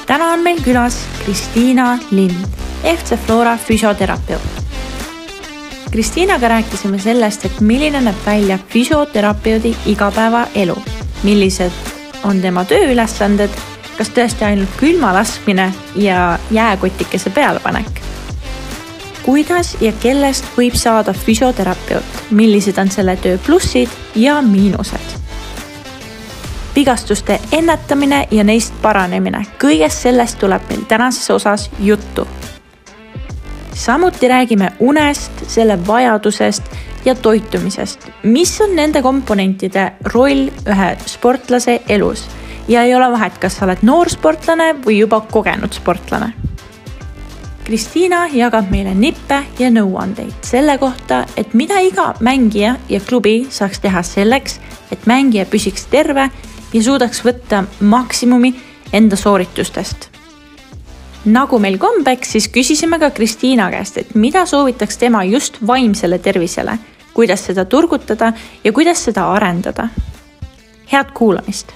Täna on meil külas Kristiina Lind, FC Flora füsioterapeut. Kristiinaga rääkisime sellest, et milline näeb välja füsioterapeudi igapäevaelu, millised on tema tööülesanded, kas tõesti ainult külma laskmine ja jääkotikese pealepanek. Kuidas ja kellest võib saada füsioterapeut, millised on selle töö plussid ja miinused. Vigastuste ennetamine ja neist paranemine, kõigest sellest tuleb meil tänases osas juttu. Samuti räägime unest, selle vajadusest ja toitumisest, mis on nende komponentide roll ühe sportlase elus ja ei ole vahet, kas sa oled noorsportlane või juba kogenud sportlane. Kristiina jagab meile nippe ja nõuandeid selle kohta, et mida iga mängija ja klubi saaks teha selleks, et mängija püsiks terve ja suudaks võtta maksimumi enda sooritustest. Nagu meil kombeks, siis küsisime ka Kristiina käest, et mida soovitaks tema just vaimsele tervisele, kuidas seda turgutada ja kuidas seda arendada. Head kuulamist!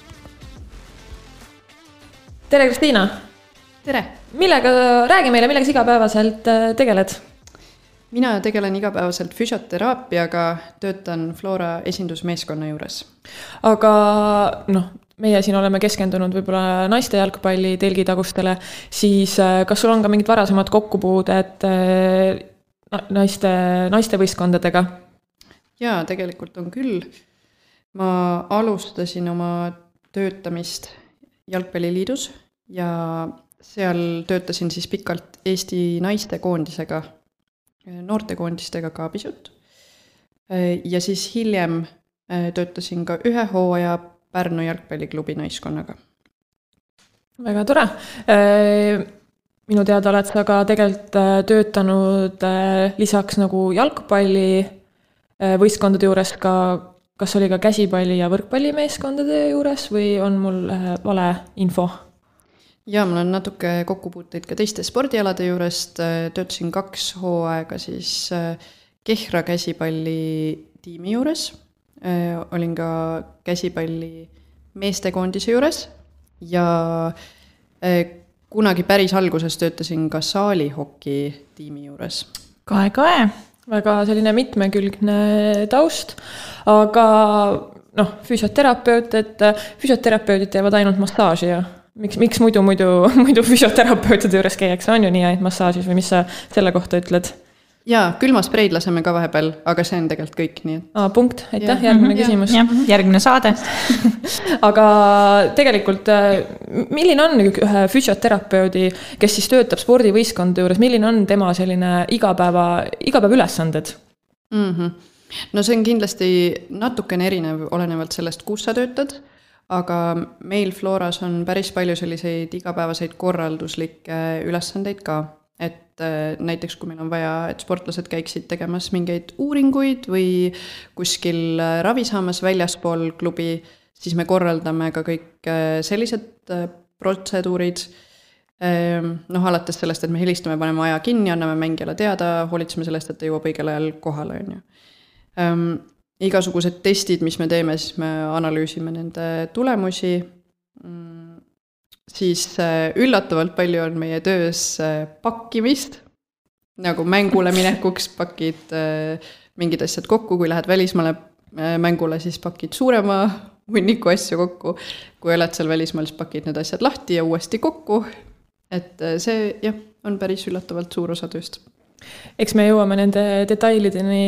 Tere, Kristiina! Tere! Räägi meile, millega igapäevaselt tegeled? Mina tegelen igapäevaselt füsioteraapiaga, töötan Flora esindusmeeskonna juures. Aga meie siin oleme keskendunud võib-olla naiste jalgpalli telgitagustele, siis kas sul on ka mingid varasemad kokkupuuded naiste võistkondadega? Jaa, tegelikult on küll. Ma alustasin oma töötamist Jalgpalliliidus ja seal töötasin siis pikalt Eesti naistekoondisega, noortekoondistega ka pisut. Ja siis hiljem töötasin ka ühe hooaja Pärnu jalgpalliklubi naiskonnaga. Väga tore. Minu teada oled sa ka tegelikult töötanud lisaks nagu jalgpalli võistkondade juures ka, kas oli ka käsipalli ja võrkpallimeeskondade juures või on mul vale info? Ja mul on natuke kokkupuuteid ka teiste spordialade juurest. Töötasin 2 hooaega siis Kehra käsipalli tiimi juures. Olin ka käsipalli meestekoondise juures ja kunagi päris alguses töötasin ka saalihoki tiimi juures. Kae. Väga selline mitmekülgne taust, aga füsioterapeut, et füsioterapeudid teevad ainult massaaži ja miks muidu füsioterapeutide juures käiakse, on ju nii ainult massaažis või mis sa selle kohta ütled? Jaa, külmaspreid laseme ka vahepeal, aga see on tegelikult kõik nii. Punkt, aitäh, järgmine küsimus. Järgmine saade. Aga tegelikult, milline on ühe füsioterapeudi, kes siis töötab spordivõistkondade juures, milline on tema selline igapäeva ülesanded? No see on kindlasti natukene erinev olenevalt sellest, kus sa töötad, aga meil Floras on päris palju selliseid igapäevaseid korralduslikke ülesandeid ka. Et näiteks kui meil on vaja, et sportlased käiksid tegemas mingeid uuringuid või kuskil ravi saamas väljaspool klubi, siis me korraldame ka kõik sellised protseduurid. Alates sellest, et me helistame, paneme aja kinni, anname mängijale teada, hoolitseme sellest, et ta jõuab õigel ajal kohale. Igasugused testid, mis me teeme, siis me analüüsime nende tulemusi. Siis üllatavalt palju on meie töös pakkimist, nagu mängule minekuks pakid mingid asjad kokku, kui lähed välismaale mängule, siis pakid suurema hunniku asju kokku, kui oled seal välismaal, siis pakid need asjad lahti ja uuesti kokku, et see on päris üllatavalt suur osa tööst. Eks me jõuame nende detailideni,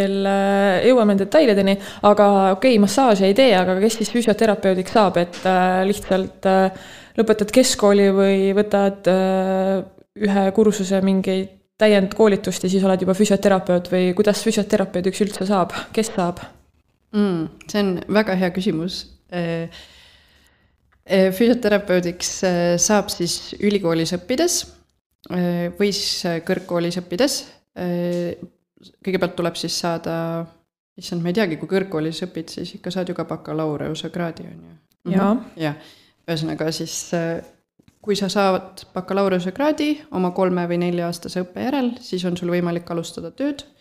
aga massaaži ei tee, aga kes siis füsioterapeudiks saab, et lihtsalt lõpetad keskkooli või võtad ühe kursuse mingeid täiendkoolitust ja siis oled juba füsioterapeut või kuidas füsioterapeudiks üldse saab? Kes saab? See on väga hea küsimus. Füsioterapeudiks saab siis ülikoolis õppides või siis kõrgkoolis õppides. Kõigepealt tuleb siis saada, ma ei teagi, kui kõrgkoolis õpid, siis ikka saad ju ka bakalaureuse kraadi. Ja. Ühesõnaga siis, kui sa saad bakalaureuse kraadi oma 3 või 4 aastase õppe järel, siis on sul võimalik alustada tööd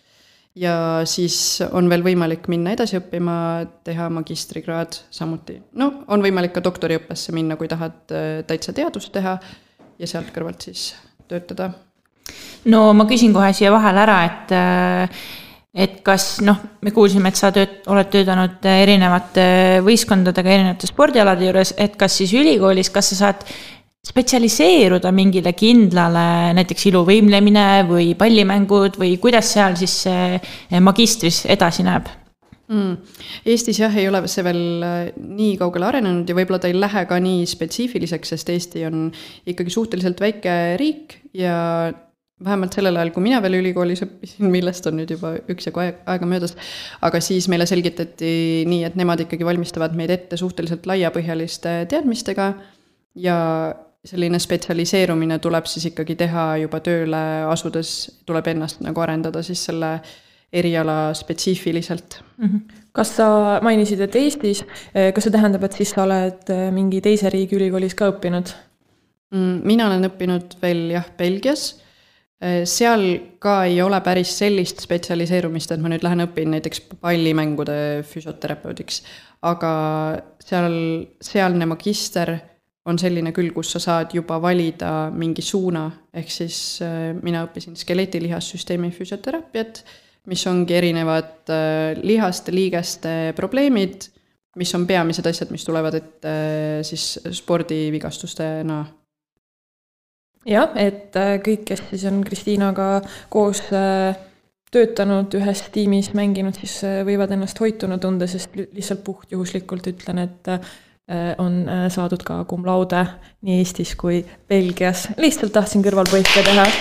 ja siis on veel võimalik minna edasi õppima, teha magistrikraad samuti. No on võimalik ka doktoriõppesse minna, kui tahad täitsa teadust teha ja sealt kõrvalt siis töötada. No ma küsin kohe siia vahel ära, et kas, me kuulsime, et sa oled töötanud erinevate võistkondadega, erinevate spordialade juures, et kas siis ülikoolis, kas sa saad spetsialiseeruda mingile kindlale, näiteks iluvõimlemine või pallimängud või kuidas seal siis magistris edasi näeb? Eestis jah, ei ole see veel nii kaugele arenenud ja võib-olla ta ei lähe ka nii spetsiifiliseks, sest Eesti on ikkagi suhteliselt väike riik ja vähemalt sellel ajal, kui mina veel ülikoolis õppisin, millest on nüüd juba üksjagu aega möödas, aga siis meile selgitati nii, et nemad ikkagi valmistavad meid ette suhteliselt laiapõhjaliste teadmistega ja selline spetsialiseerumine tuleb siis ikkagi teha juba tööle asudes, tuleb ennast nagu arendada siis selle eriala spetsiifiliselt. Kas sa mainisid, et Eestis, kas see tähendab, et siis sa oled mingi teise riigi ülikoolis ka õppinud? Mina olen õppinud veel Belgias. Seal ka ei ole päris sellist spetsialiseerumist, et ma nüüd lähen õpin näiteks pallimängude füsioterapeudiks, aga sealne magister on selline küll, kus sa saad juba valida mingi suuna, ehk siis mina õppisin skeleti-lihassüsteemi füsioteraapiat, mis ongi erinevad lihaste, liigeste probleemid, mis on peamised asjad, mis tulevad ette siis spordivigastustena. Jah, et kõik, kes siis on Kristiinaga koos töötanud ühes tiimis, mänginud, siis võivad ennast hoituna tunda, sest lihtsalt puhtjuhuslikult ütlen, et on saadud ka cum laude nii Eestis kui Belgias. Lihtsalt tahtsin kõrvalpõike teha.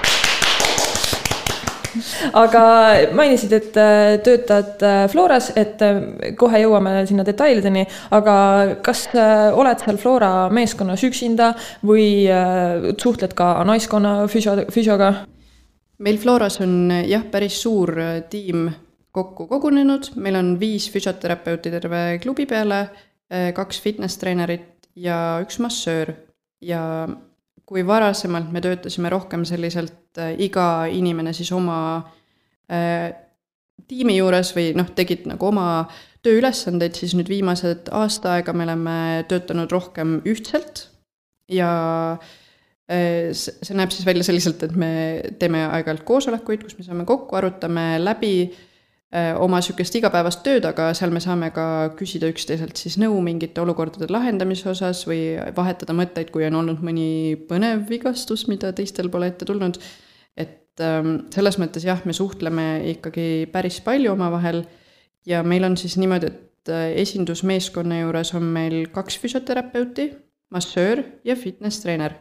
Aga mainisid, et töötad Floras, et kohe jõuame sinna detailideni, aga kas oled seal Flora meeskonnas üksinda või suhtled ka naiskonna füsioga? Meil Floras on päris suur tiim kokku kogunenud, meil on 5 füsioterapeuti terve klubi peale, 2 fitness-treenerit ja 1 massöör ja kui varasemalt me töötasime rohkem selliselt iga inimene siis oma tiimi juures või tegid nagu oma tööülesandeid, siis nüüd viimased aasta aega me oleme töötanud rohkem ühtselt ja see näeb siis välja selliselt, et me teeme aeg-ajalt koosolekuid, kus me saame kokku, arutame läbi oma sükest igapäevast tööd, aga seal me saame ka küsida üksteiselt siis nõu mingite olukordade lahendamise osas või vahetada mõtteid, kui on olnud mõni põnev vigastus, mida teistel pole ette tulnud. Et selles mõttes me suhtleme ikkagi päris palju omavahel ja meil on siis niimoodi, et esindusmeeskonna juures on meil 2 füsioterapeuti, massöör ja fitness-treener.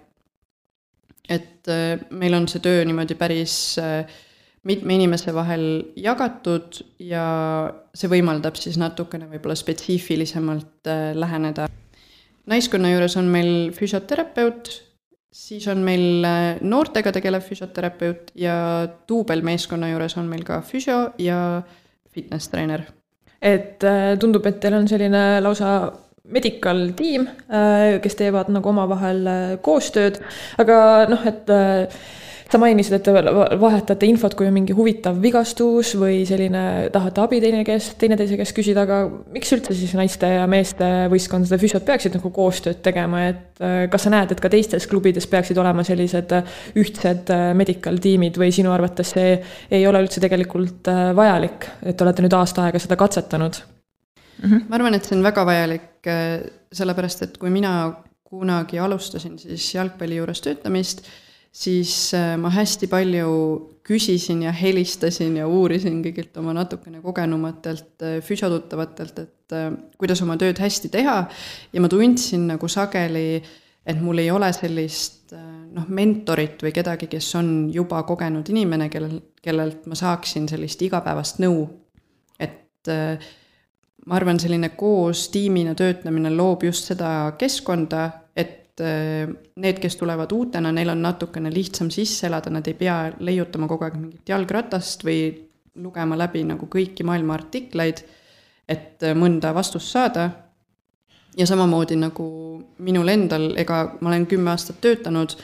Et meil on see töö niimoodi päris mitme inimese vahel jagatud ja see võimaldab siis natukene võib-olla spetsiifilisemalt läheneda. Naiskonna juures on meil füsioterapeut, siis on meil noortega tegelev füsioterapeut ja duubelmeeskonna juures on meil ka füsio ja fitness-treener. Et tundub, et teil on selline lausa medical tiim, kes teevad nagu omavahel koostööd, aga et sa mainisid, et vahetate infot, kui on mingi huvitav vigastus või selline tahate abi teineteise käest küsida, aga miks üldse siis naiste ja meeste võistkondade füsiot peaksid nagu koostööd tegema, et kas sa näed, et ka teistes klubides peaksid olema sellised ühtsed medical tiimid või sinu arvates see ei ole üldse tegelikult vajalik, et olete nüüd aasta aega seda katsetanud? Ma arvan, et see on väga vajalik, sellepärast, et kui mina kunagi alustasin siis jalgpalli juures töötamist, siis ma hästi palju küsisin ja helistasin ja uurisin kõigilt oma natukene kogenumatelt füsiotuttavatelt, et kuidas oma tööd hästi teha ja ma tundsin nagu sageli, et mul ei ole sellist mentorit või kedagi, kes on juba kogenud inimene, kellelt ma saaksin sellist igapäevast nõu. Et ma arvan, selline koos tiimina töötamine loob just seda keskkonda, et need, kes tulevad uutena, neil on natukene lihtsam sisse elada, nad ei pea leiutama kogu aeg mingit jalgratast või lugema läbi nagu kõiki maailma artikleid, et mõnda vastust saada. Ja samamoodi nagu minul endal, ega ma olen 10 aastat töötanud,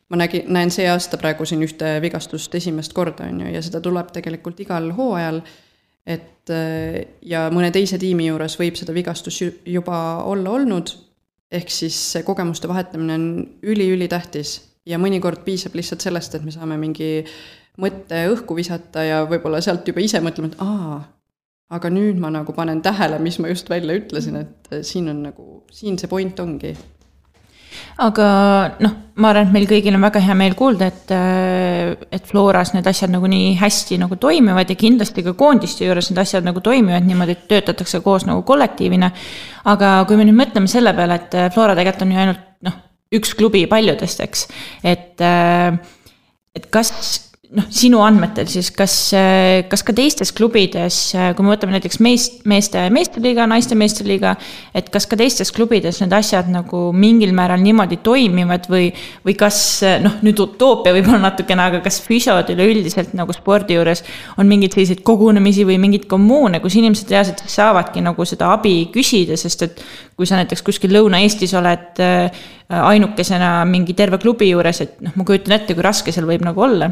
ma näen see aasta praegu siin ühte vigastust esimest korda, on ju, ja seda tuleb tegelikult igal hooajal, et ja mõne teise tiimi juures võib seda vigastus juba olla olnud, ehk siis see kogemuste vahetamine on üli tähtis ja mõnikord piisab lihtsalt sellest, et me saame mingi mõtte õhku visata ja võib-olla sealt juba ise mõtlema, et aga nüüd ma nagu panen tähele, mis ma just välja ütlesin, et siin see point ongi. Aga ma arvan, et meil kõigil on väga hea meel kuulda, et Floras need asjad nagu nii hästi nagu toimivad ja kindlasti ka koondiste juures need asjad nagu toimivad niimoodi, et töötatakse koos nagu kollektiivina. Aga kui me nüüd mõtleme selle peale, et Flora tegelikult on ju ainult üks klubi paljudest, eks, et kas sinu andmetel siis, kas ka teistes klubides, kui me võtame näiteks meesteliiga, naiste meesteliiga, et kas ka teistes klubides need asjad nagu mingil määral niimoodi toimivad või kas, nüüd utoopia võib-olla natukene, aga kas füsiod üleüldiselt nagu spordi juures on mingid sellised kogunemisi või mingid kommuune, kus inimesed reaalselt saavadki nagu seda abi küsida, sest et kui sa näiteks kuskil Lõuna-Eestis oled ainukesena mingi terve klubi juures, et ma kujutan ette, kui raske seal võib nagu olla.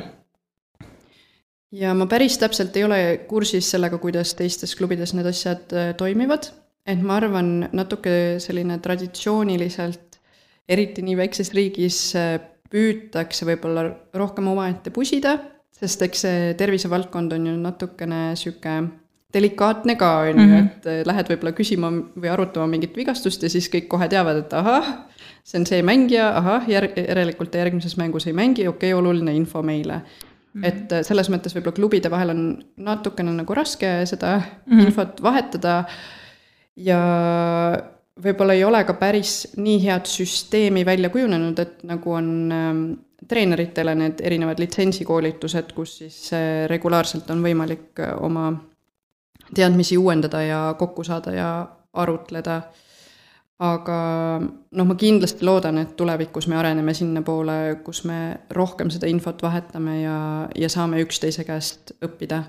Ja ma päris täpselt ei ole kursis sellega, kuidas teistes klubides need asjad toimivad, et ma arvan natuke selline traditsiooniliselt, eriti nii väikses riigis püütakse võib-olla rohkem omaette pusida, sest eks see tervisevaldkond on ju natukene süke delikaatne ka, et lähed võib-olla küsima või arutama mingit vigastust ja siis kõik kohe teavad, et see on see mängija, järelikult järgmises mängus ei mängi, okei, oluline info meile. Et selles mõttes võib-olla klubide vahel on natukene nagu raske seda infot vahetada ja võib-olla ei ole ka päris nii head süsteemi välja kujunenud, et nagu on treeneritele need erinevad litsensikoolitused, kus siis regulaarselt on võimalik oma teadmisi uuendada ja kokku saada ja arutleda. Aga ma kindlasti loodan, et tulevikus me areneme sinna poole, kus me rohkem seda infot vahetame ja saame üksteise käest õppida.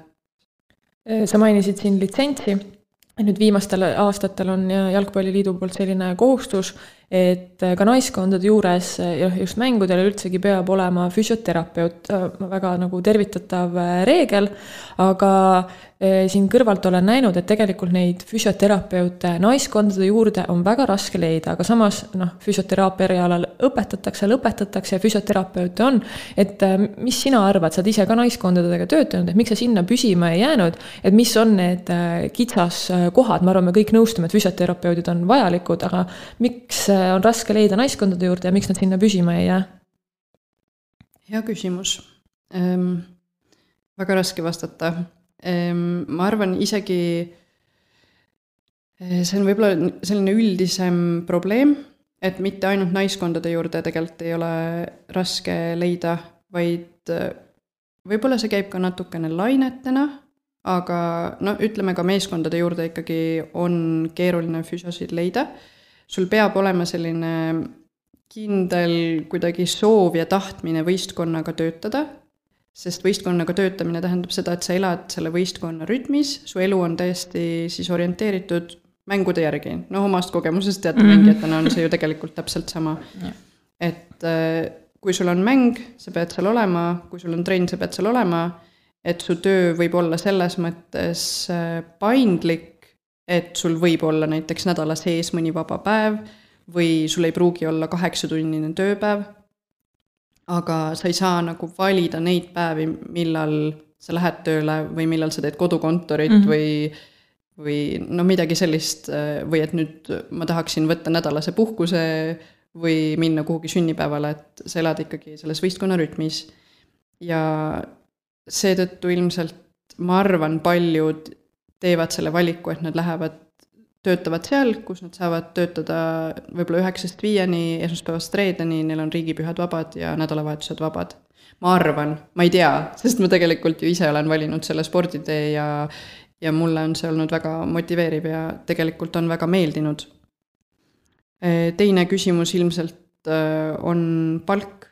Sa mainisid siin litsentsi. Nüüd viimastel aastatel on Jalgpalliliidu poolt selline kohustus, et ka naiskondade juures just mängudel üldsegi peab olema füsioterapeut, väga nagu tervitatav reegel, aga siin kõrvalt olen näinud, et tegelikult neid füsioterapeute naiskondade juurde on väga raske leida, aga samas füsioteraapia erialal õpetatakse ja füsioterapeute on, et mis sina arvad, sa oled ise ka naiskondadega töötanud, et miks sa sinna püsima ei jäänud, et mis on need kitsas kohad, ma arvan, me kõik nõustume, et füsioterapeudid on vajalikud, aga miks on raske leida naiskondade juurde ja miks nad sinna püsima ei jää? Hea küsimus. Väga raske vastata. Ma arvan isegi, see on võib-olla selline üldisem probleem, et mitte ainult naiskondade juurde tegelikult ei ole raske leida, vaid võib-olla see käib ka natukene lainetena, aga ütleme ka meeskondade juurde ikkagi on keeruline füsiosid leida. Sul peab olema selline kindel kuidagi soov ja tahtmine võistkonnaga töötada, sest võistkonnaga töötamine tähendab seda, et sa elad selle võistkonna rütmis, su elu on täiesti siis orienteeritud mängude järgi. Omast kogemusest teate mängijatena on see ju tegelikult täpselt sama. Et kui sul on mäng, sa pead seal olema, kui sul on trenn, sa pead seal olema, et su töö võib olla selles mõttes paindlik, et sul võib olla näiteks nädala sees mõni vaba päev või sul ei pruugi olla 8-tunnine tööpäev, aga sa ei saa nagu valida neid päevi, millal sa lähed tööle või millal sa teed kodukontorit või midagi sellist, või et nüüd ma tahaksin võtta nädalase puhkuse või minna kuhugi sünnipäevale, et sa elad ikkagi selles võistkonna rütmis. Ja seetõttu ilmselt ma arvan, paljud teevad selle valiku, et nad töötavad seal, kus nad saavad töötada võib-olla 9-5, esmaspäevast reedeni, neil on riigipühad vabad ja nädalavahetused vabad. Ma arvan, ma ei tea, sest ma tegelikult ju ise olen valinud selle sporditee ja mulle on see olnud väga motiveeriv ja tegelikult on väga meeldinud. Teine küsimus ilmselt on palk.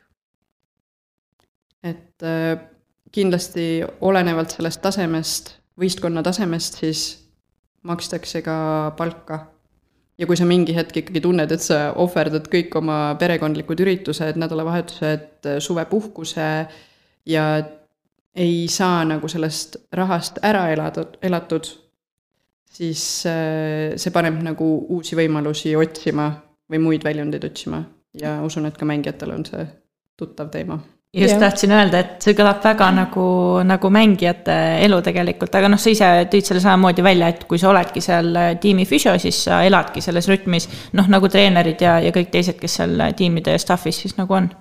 Et kindlasti olenevalt sellest tasemest, võistkonna tasemest, siis makstakse ka palka. ja kui sa mingi hetk ikkagi tunned, et sa ohverdad kõik oma perekondlikud üritused, nädalavahetused, suvepuhkuse ja ei saa nagu sellest rahast ära elatud, siis see paneb nagu uusi võimalusi otsima või muid väljundeid otsima ja usun, et ka mängijatel on see tuttav teema. Just tahtsin öelda, et see kõlab väga nagu mängijate elu tegelikult, aga sa ise tõid selle samamoodi välja, et kui sa oledki seal tiimi füsio, siis sa eladki selles rütmis, nagu treenerid ja kõik teised, kes seal tiimide ja staffis siis nagu on.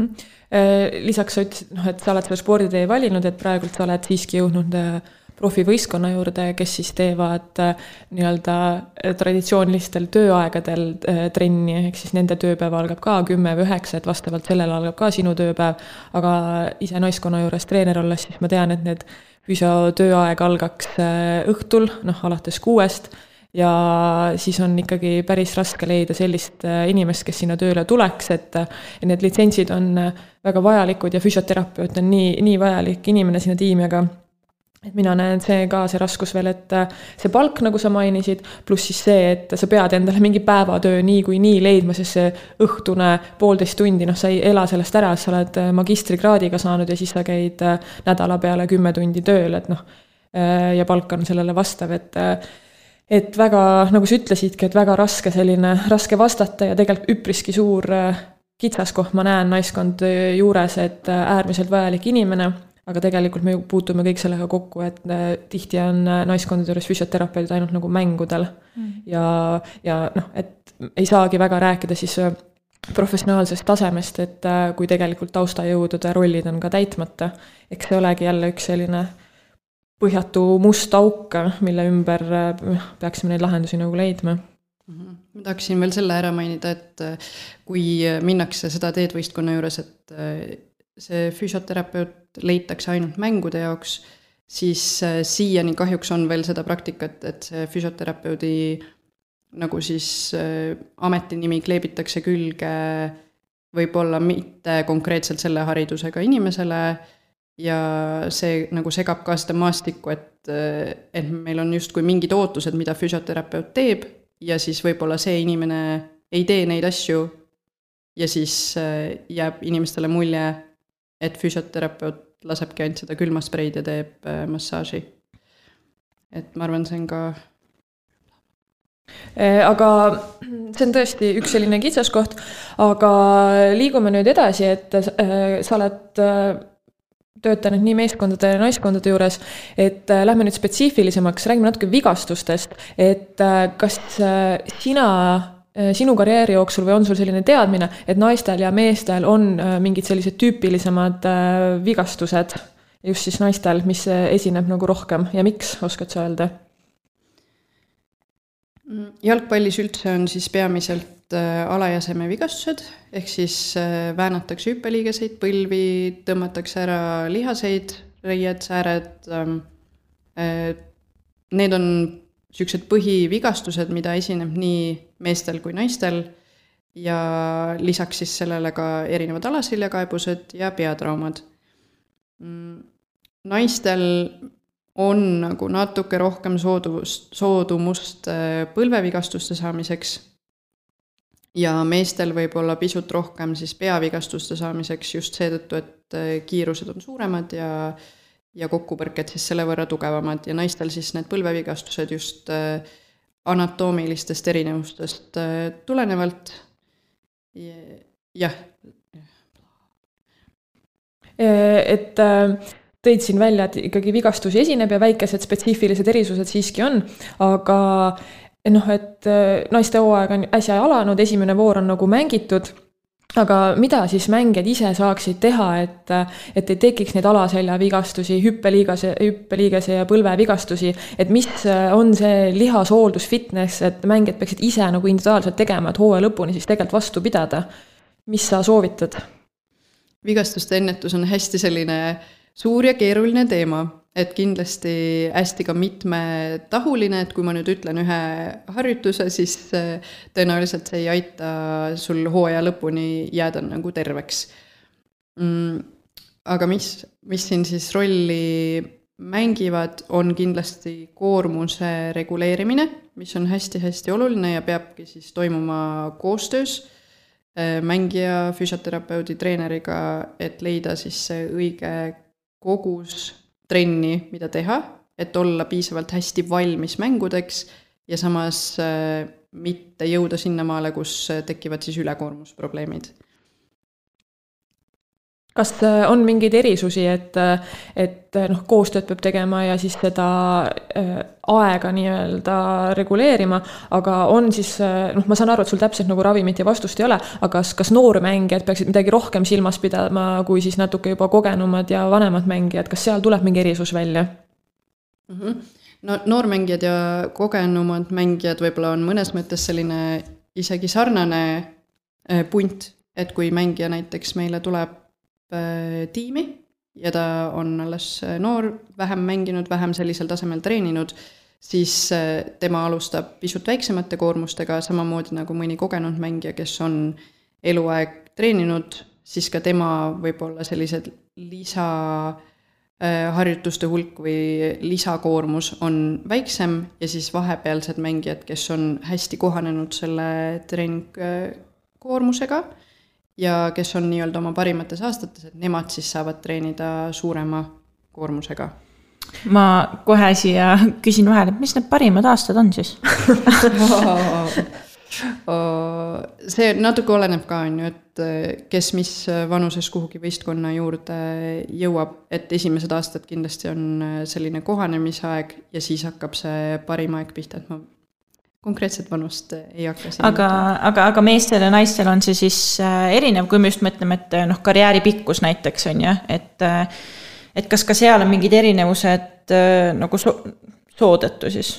Lisaks sa ütlesid, et sa oled selle sporditee valinud, et praegult sa oled siiski jõudnud profivõistkonna juurde, kes siis teevad nii-öelda traditsioonilistel tööaegadel trenni, ehk siis nende tööpäev algab ka 10 või 9, et vastavalt sellele algab ka sinu tööpäev, aga ise naiskonna juures treener olles, siis ma tean, et need füsio tööaeg algaks õhtul, alates 6 ja siis on ikkagi päris raske leida sellist inimest, kes sinna tööle tuleks, et need litsentsid on väga vajalikud ja füsioterapeut on nii vajalik inimene sinna tiimi, aga et mina näen see raskus veel, et see palk, nagu sa mainisid, pluss siis see, et sa pead endale mingi päevatöö nii leidma, sest see õhtune 1,5 tundi, sa ei ela sellest ära, sa oled magistrikraadiga saanud ja siis sa käid nädala peale 10 tundi tööl, et ja palk on sellele vastav, et väga, nagu sa ütlesidki, et väga raske vastata ja tegelikult üpriski suur kitsaskoht ma näen naiskond juures, et äärmiselt vajalik inimene, aga tegelikult me puutume kõik sellega kokku, et tihti on naiskondade juures füsioterapeudid ainult nagu mängudel ja et ei saagi väga rääkida siis professionaalsest tasemest, et kui tegelikult taustajõudude rollid on ka täitmata, eks see olegi jälle üks selline põhjatu must auk, mille ümber peaksime neid lahendusi nagu leidma. Ma tahaksin veel selle ära mainida, et kui minnakse seda teed võistkonna juures, et see füsioterapeut leitakse ainult mängude jaoks, siis siiani kahjuks on veel seda praktikat, et see füsioterapeudi nagu siis ametinimi kleebitakse külge võib-olla mitte konkreetselt selle haridusega inimesele ja see nagu segab ka seda maastikku, et meil on justkui mingid ootused, mida füsioterapeut teeb ja siis võib-olla see inimene ei tee neid asju ja siis jääb inimestele mulje, et füsioterapeut lasebki ainult seda külmaspreid ja teeb massaaži. Et ma arvan, see on ka... Aga see on tõesti üks selline kitsaskoht, aga liigume nüüd edasi, et sa oled töötanud nii meeskondade ja naiskondade juures, et lähme nüüd spetsiifilisemaks, räägime natuke vigastustest, et kas sinu karjääri jooksul või on sul selline teadmine, et naistel ja meestel on mingid sellised tüüpilisemad vigastused, just siis naistel, mis esineb nagu rohkem ja miks, oskad sa öelda? Jalgpallis üldse on siis peamiselt alajaseme vigastused, ehk siis väänatakse hüppeliigeseid, põlvi, tõmmatakse ära lihaseid, reied, sääred. Need on sellised põhivigastused, mida esineb nii meestel kui naistel ja lisaks siis sellele ka erinevad alaseljakaebused ja peatraumad. Naistel on nagu natuke rohkem soodumust põlvevigastuste saamiseks ja meestel võib olla pisut rohkem siis peavigastuste saamiseks just seetõttu, et kiirused on suuremad ja kokkupõrked siis selle võrra tugevamad ja naistel siis need põlvevigastused just anatoomilistest erinevustest tulenevalt. Jah. Et tõid siin välja, et ikkagi vigastusi esineb ja väikesed spetsiifilised erisused siiski on, aga et naiste hooaeg on äsja alanud, esimene voor on nagu mängitud, aga mida siis mängijad ise saaksid teha, et ei tekiks neid alaselja vigastusi, hüppeliigese ja põlvevigastusi, et mis on see lihashooldus, fitness, et mängijad peaksid ise nagu individuaalselt tegema, et hooaja lõpuni siis tegelikult vastu pidada. Mis sa soovitad? Vigastuste ennetus on hästi selline suur ja keeruline teema, et kindlasti hästi ka mitmetahuline, et kui ma nüüd ütlen ühe harjutuse, siis tõenäoliselt see ei aita sul hooaja lõpuni jääda nagu terveks. Aga mis siin siis rolli mängivad, on kindlasti koormuse reguleerimine, mis on hästi-hästi oluline ja peabki siis toimuma koostöös mängija, füsioterapeudi, treeneriga, et leida siis see õige kogus trenni, mida teha, et olla piisavalt hästi valmis mängudeks ja samas mitte jõuda sinnamaale, kus tekivad siis ülekoormusprobleemid. Kas on mingeid erisusi, et koostööd peab tegema ja siis seda aega nii-öelda reguleerima, aga on siis, ma saan aru, et sul täpselt nagu ravimit ja vastust ei ole, aga kas noormängijad peaksid midagi rohkem silmas pidama, kui siis natuke juba kogenumad ja vanemad mängijad, kas seal tuleb mingi erisus välja? No noormängijad ja kogenumad mängijad võib-olla on mõnes mõttes selline isegi sarnane punt, et kui mängija näiteks meile tuleb tiimi ja ta on alles noor, vähem mänginud, vähem sellisel tasemel treeninud, siis tema alustab pisut väiksemate koormustega, samamoodi nagu mõni kogenud mängija, kes on eluaeg treeninud, siis ka tema võib olla sellised lisaharjutuste hulk või lisakoormus on väiksem ja siis vahepealsed mängijad, kes on hästi kohanenud selle treeningkoormusega ja kes on nii-öelda oma parimates aastates, et nemad siis saavad treenida suurema koormusega. Ma kohe siia küsin vahel, et mis need parimad aastad on siis? See natuke oleneb ka, et kes mis vanuses kuhugi võistkonna juurde jõuab, et esimesed aastad kindlasti on selline kohanemisaeg ja siis hakkab see parim aeg pihta, et ma konkreetset vanust ei hakka siin. Aga meestel ja naistel on see siis erinev, kui me just mõtleme, et karjääri pikkus näiteks on, ja? Et kas ka seal on mingid erinevused nagu soodettu siis?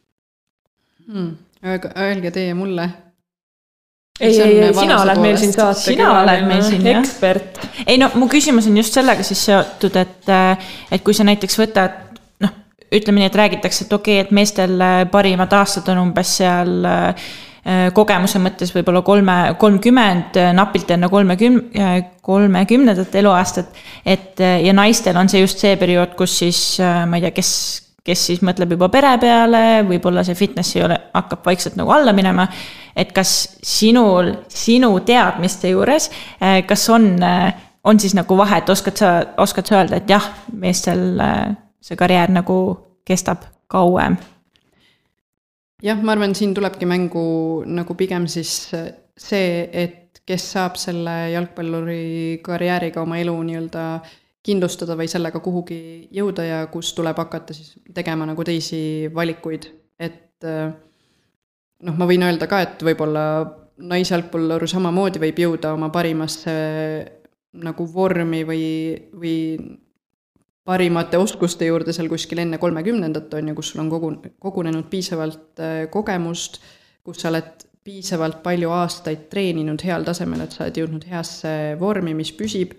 Öelge teie mulle. Ei, sina oled meil siin saate. Sina oled meil siin, jah. Ekspert. Ei, no mu küsimus on just sellega siis seotud, et kui sa näiteks võtad, ütleme nii, et räägitakse, et okei, et meestel parimad aastad on umbes seal kogemuse mõttes võib-olla 30, napilt enne 30 eluaastat, ja naistel on see just see periood, kus siis, ma ei tea, kes siis mõtleb juba pere peale, võib-olla see fitness hakkab vaikselt nagu alla minema, et kas sinu teadmiste juures, kas on siis nagu vahe, et oskad sa öelda, et jah, meestel see karjäär nagu kestab kauem? Jah, ma arvan, siin tulebki mängu nagu pigem siis see, et kes saab selle jalgpalluri karjääriga oma elu nii-öelda kindlustada või sellega kuhugi jõuda ja kus tuleb hakata siis tegema nagu teisi valikuid. Et ma võin öelda ka, et võib-olla naisjalgpallur samamoodi võib jõuda oma parimasse nagu vormi või parimate oskuste juurde seal kuskil enne 30, on ju, kus sul on kogunenud piisavalt kogemust, kus sa oled piisavalt palju aastaid treeninud heal tasemel, et sa oled jõudnud heasse vormi, mis püsib.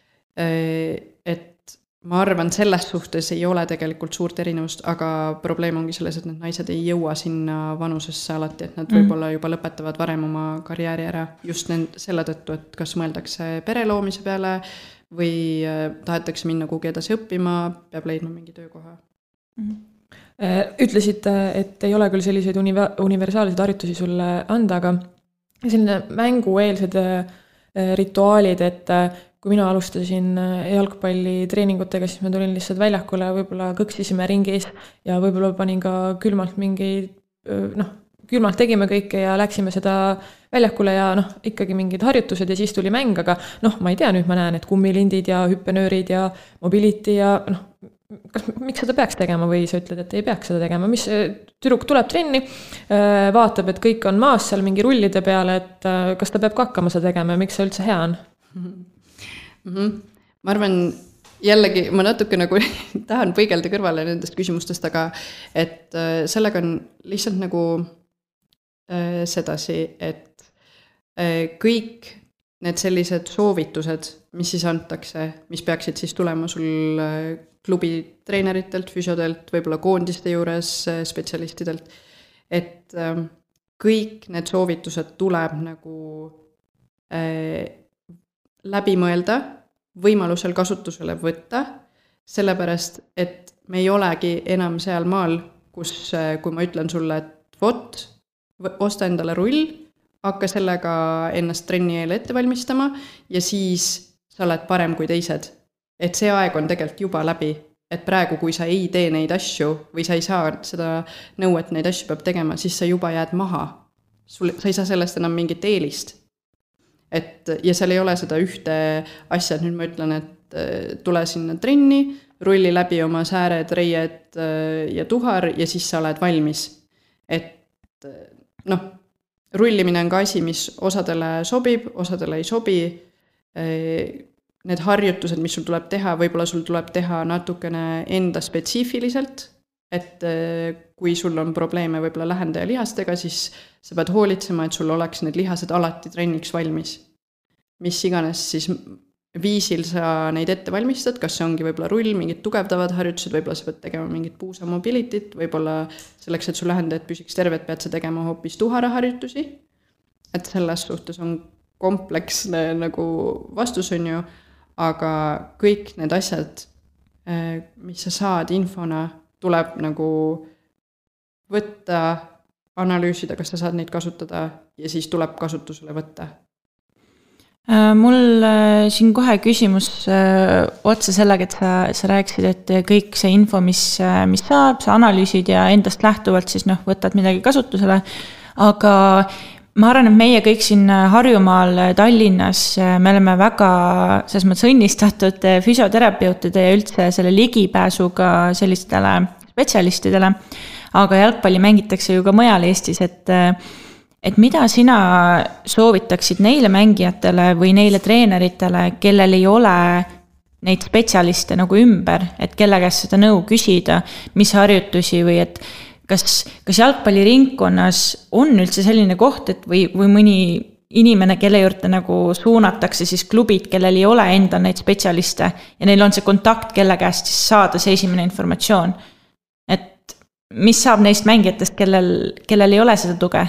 Et ma arvan, selles suhtes ei ole tegelikult suurt erinevust, aga probleem ongi selles, et need naised ei jõua sinna vanusesse alati, et nad võib-olla juba lõpetavad varem oma karjääri ära just selle tõttu, et kas mõeldakse pere loomise peale või tahetakse minna kuhugi edasi õppima, peab leidma mingi töökoha. Ütlesite, et ei ole küll selliseid universaalseid harjutusi sulle anda, aga selline mängueelsed rituaalid, et kui mina alustasin jalgpalli treeningutega, siis ma tulin lihtsalt väljakule, võib-olla kõksisime ringis ja võib-olla panin ka külmalt külmalt tegime kõike ja läksime seda väljakule ja ikkagi mingid harjutused ja siis tuli mäng, aga ma ei tea, nüüd ma näen, et kummilindid ja hüppenöörid ja mobility ja miks seda peaks tegema või sa ütled, et ei peaks seda tegema, mis tüdruk tuleb trenni, vaatab, et kõik on maas seal mingi rullide peale, et kas ta peab ka hakkama seda tegema ja miks see üldse hea on? Ma arvan, jällegi ma natuke nagu tahan põigelda kõrvale nendest küsimustest, aga et sellega on lihtsalt nagu sedasi, et kõik need sellised soovitused, mis siis antakse, mis peaksid siis tulema sul klubi treeneritelt, füsiodelt, võib-olla koondiste juures spetsialistidelt, et kõik need soovitused tuleb nagu läbi mõelda, võimalusel kasutusele võtta sellepärast, et me ei olegi enam seal maal, kus, kui ma ütlen sulle, et vot, osta endale rull, hakka sellega ennast trenni eel ette valmistama ja siis sa oled parem kui teised. Et see aeg on tegelikult juba läbi. Et praegu, kui sa ei tee neid asju või sa ei saa seda nõuet neid asju peab tegema, siis sa juba jääd maha. Sa ei saa sellest enam mingit eelist. Ja seal ei ole seda ühte asja, et nüüd ma ütlen, et tule sinna trenni, rulli läbi oma sääred, reied ja tuhar ja siis sa oled valmis. Et rullimine on ka asi, mis osadele sobib, osadele ei sobi. Need harjutused, mis sul tuleb teha, võib-olla sul tuleb teha natukene enda spetsiifiliselt, et kui sul on probleeme võib-olla lähende ja lihastega, siis sa pead hoolitsema, et sul oleks need lihased alati trenniks valmis. Mis iganes siis viisil sa neid ette valmistad, kas see ongi võib-olla rull, mingid tugevdavad harjutused, võib-olla sa pead tegema mingit puusa mobilitit, võib-olla selleks, et sul lähendajad püsiks terved, pead sa tegema hoopis tuhara harjutusi, et selles suhtes on kompleksne nagu vastus on ju, aga kõik need asjad, mis sa saad infona, tuleb nagu võtta, analüüsida, kas sa saad neid kasutada ja siis tuleb kasutusele võtta. Mul siin kohe küsimus otsa sellega, et sa rääkisid, et kõik see info, mis saab, sa analüüsid ja endast lähtuvalt siis võtad midagi kasutusele, aga ma arvan, et meie kõik siin Harjumaal, Tallinnas, me oleme väga selles mõttes õnnistatud füsioterapeutide ja üldse selle ligipääsuga sellistele spetsialistidele, aga jalgpalli mängitakse ju ka mujal Eestis, et mida sina soovitaksid neile mängijatele või neile treeneritele, kellel ei ole neid spetsialiste nagu ümber, et kelle käest seda nõu küsida, mis harjutusi või et kas jalgpalliringkonnas on üldse selline koht, et või mõni inimene, kelle juurde nagu suunatakse siis klubid, kellel ei ole enda neid spetsialiste ja neil on see kontakt, kelle käest siis saada see esimene informatsioon. Et mis saab neist mängijatest, kellel ei ole seda tuge?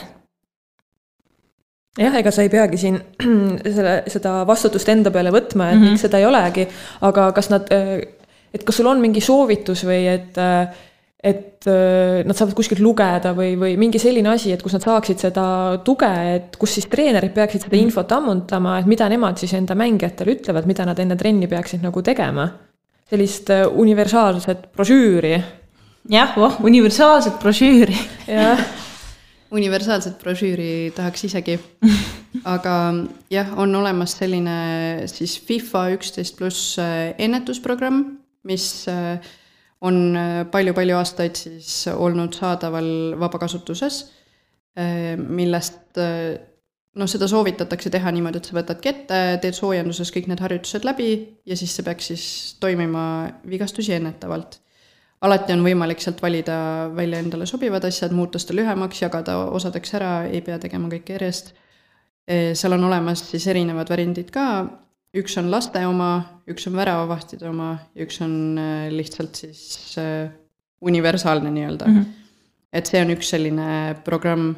Jah, ega sa ei peagi siin seda vastutust enda peale võtma, et miks seda ei olegi, aga kas sul on mingi soovitus või et nad saavad kuskilt lugeda või mingi selline asi, et kus nad saaksid seda tuge, et kus siis treenerid peaksid seda infot ammutama, et mida nemad siis enda mängijatele ütlevad, mida nad enne trenni peaksid nagu tegema. Sellist universaalset brošüüri. Jah, universaalset brošüüri. Jah. Universaalset brošüüri tahaks isegi, aga jah, on olemas selline siis FIFA 11+ ennetusprogramm, mis on palju aastaid siis olnud saadaval vabakasutuses, millest seda soovitatakse teha niimoodi, et sa võtad kette, teed soojenduses kõik need harjutused läbi ja siis see peaks siis toimima vigastusi ennetavalt. Alati on võimalik sealt valida välja endale sobivad asjad, muuta seda lühemaks, jagada osadeks ära, ei pea tegema kõik järjest. Seal on olemas siis erinevad variandid ka, üks on laste oma, üks on väravavahtide oma ja üks on lihtsalt siis universaalne nii-öelda. Et see on üks selline programm.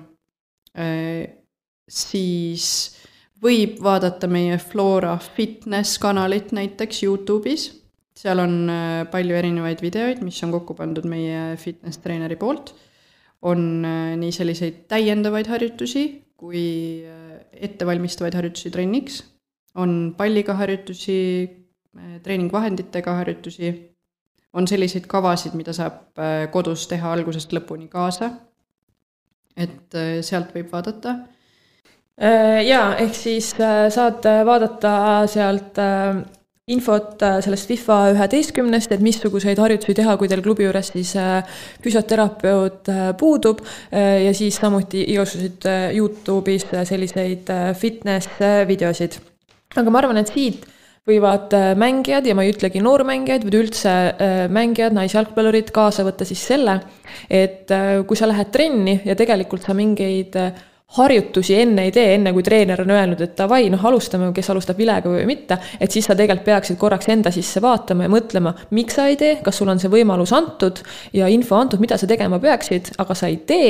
Siis võib vaadata meie Flora Fitness kanalit näiteks YouTube'is. Seal on palju erinevaid videoid, mis on kokku pandud meie fitness treeneri poolt. On nii selliseid täiendavaid harjutusi kui ettevalmistavaid harjutusi trenniks. On palliga harjutusi, treeningvahenditega harjutusi. On selliseid kavasid, mida saab kodus teha algusest lõpuni kaasa. Et sealt võib vaadata. Jaa, ehk siis saad vaadata sealt infot sellest FIFA 11, et missuguseid harjutusi teha, kui teil klubi juures siis füsioterapeut puudub ja siis samuti igasuguseid YouTube'is selliseid fitness videosid. Aga ma arvan, et siit võivad mängijad ja ma ei ütlegi noormängijad, või üldse mängijad, naisjalgpallurid kaasa võtta siis selle, et kui sa lähed trenni ja tegelikult sa mingeid harjutusi enne ei tee, enne kui treener on öelnud, et davai, alustame, kes alustab vilega või mitte, et siis sa tegelikult peaksid korraks enda sisse vaatama ja mõtlema, miks sa ei tee, kas sul on see võimalus antud ja info antud, mida sa tegema peaksid, aga sa ei tee,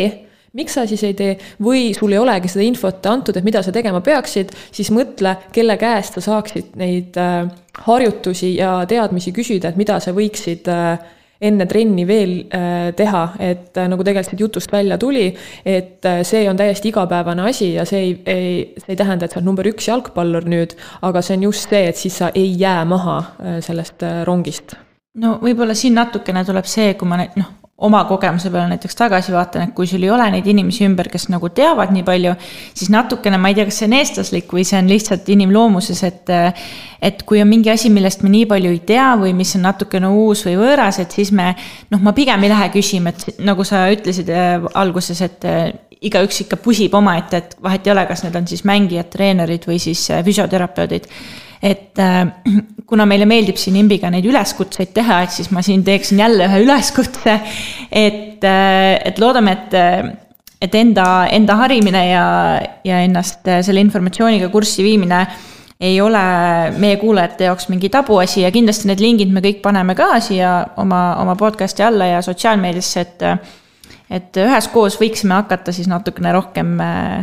miks sa siis ei tee või sul ei olegi seda infot antud, et mida sa tegema peaksid, siis mõtle, kelle käest sa saaksid neid harjutusi ja teadmisi küsida, et mida sa võiksid enne trenni veel teha, et nagu tegelikult jutust välja tuli, et see on täiesti igapäevane asi ja see ei tähenda, et sa oled number 1 jalgpallur nüüd, aga see on just see, et siis sa ei jää maha sellest rongist. No võib-olla siin natukene tuleb see, kui ma oma kogemuse peale näiteks tagasi vaatan, et kui sul ei ole neid inimesi ümber, kes nagu teavad nii palju, siis natukene, ma ei tea, kas see on eestlaslik või see on lihtsalt inimloomuses, et kui on mingi asi, millest me nii palju ei tea või mis on natukene uus või võõras, et siis ma pigem ei lähe küsima, et nagu sa ütlesid alguses, et igaüks ikka pusib omaette, et vahet ei ole, kas need on siis mängijad, treenerid või siis füsioterapeudid. Et kuna meile meeldib siin Imbiga neid üleskutseid teha, et siis ma siin teeksin jälle ühe üleskutse, et loodame, et enda harimine ja ennast selle informatsiooniga kurssi viimine ei ole meie kuulajate jaoks mingi tabuasi ja kindlasti need lingid me kõik paneme ka siia oma podcasti alla ja sotsiaalmeediasse, et üheskoos võiksime hakata siis natukene rohkem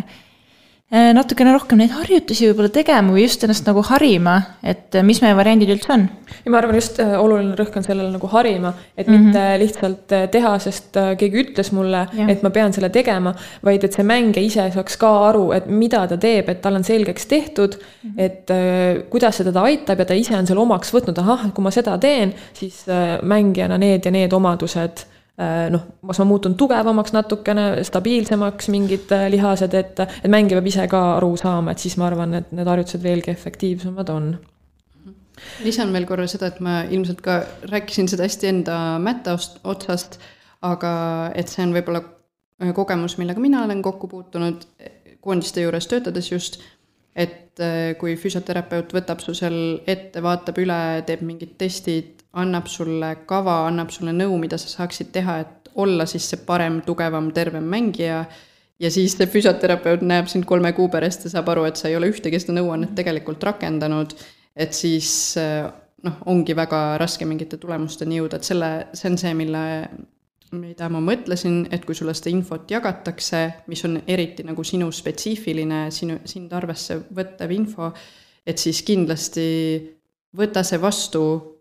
neid harjutusi võib-olla tegema või just ennast nagu harima, et mis meie variandid üldse on? Ja ma arvan just oluline rõhk on sellele nagu harima, et mitte lihtsalt teha, sest keegi ütles mulle, et ma pean selle tegema, vaid et see mängija ise saaks ka aru, et mida ta teeb, et tal on selgeks tehtud, et kuidas see teda aitab ja ta ise on selle omaks võtnud, kui ma seda teen, siis mängijana need ja need omadused kas ma muutun tugevamaks natukene, stabiilsemaks mingid lihased, et mängija peab ise ka aru saama, et siis ma arvan, et need harjutused veelgi efektiivsemad on. Lisan veel korra seda, et ma ilmselt ka rääkisin seda hästi enda mätta otsast, aga et see on võib-olla kogemus, millega mina olen kokku puutunud koondiste juures töötades just, et kui füsioterapeut võtab su seal ette, vaatab üle, teeb mingid testid, annab sulle kava, annab sulle nõu, mida sa saaksid teha, et olla siis see parem, tugevam, tervem mängija ja siis see füsioterapeut näeb sind 3 kuu pärast ja saab aru, et sa ei ole ühtegi seda nõuannet tegelikult rakendanud, et siis ongi väga raske mingite tulemusteni jõuda, et see on see, mida ma mõtlesin, et kui sulle seda infot jagatakse, mis on eriti nagu sinu spetsiifiline, sind arvesse võttev info, et siis kindlasti võta see vastu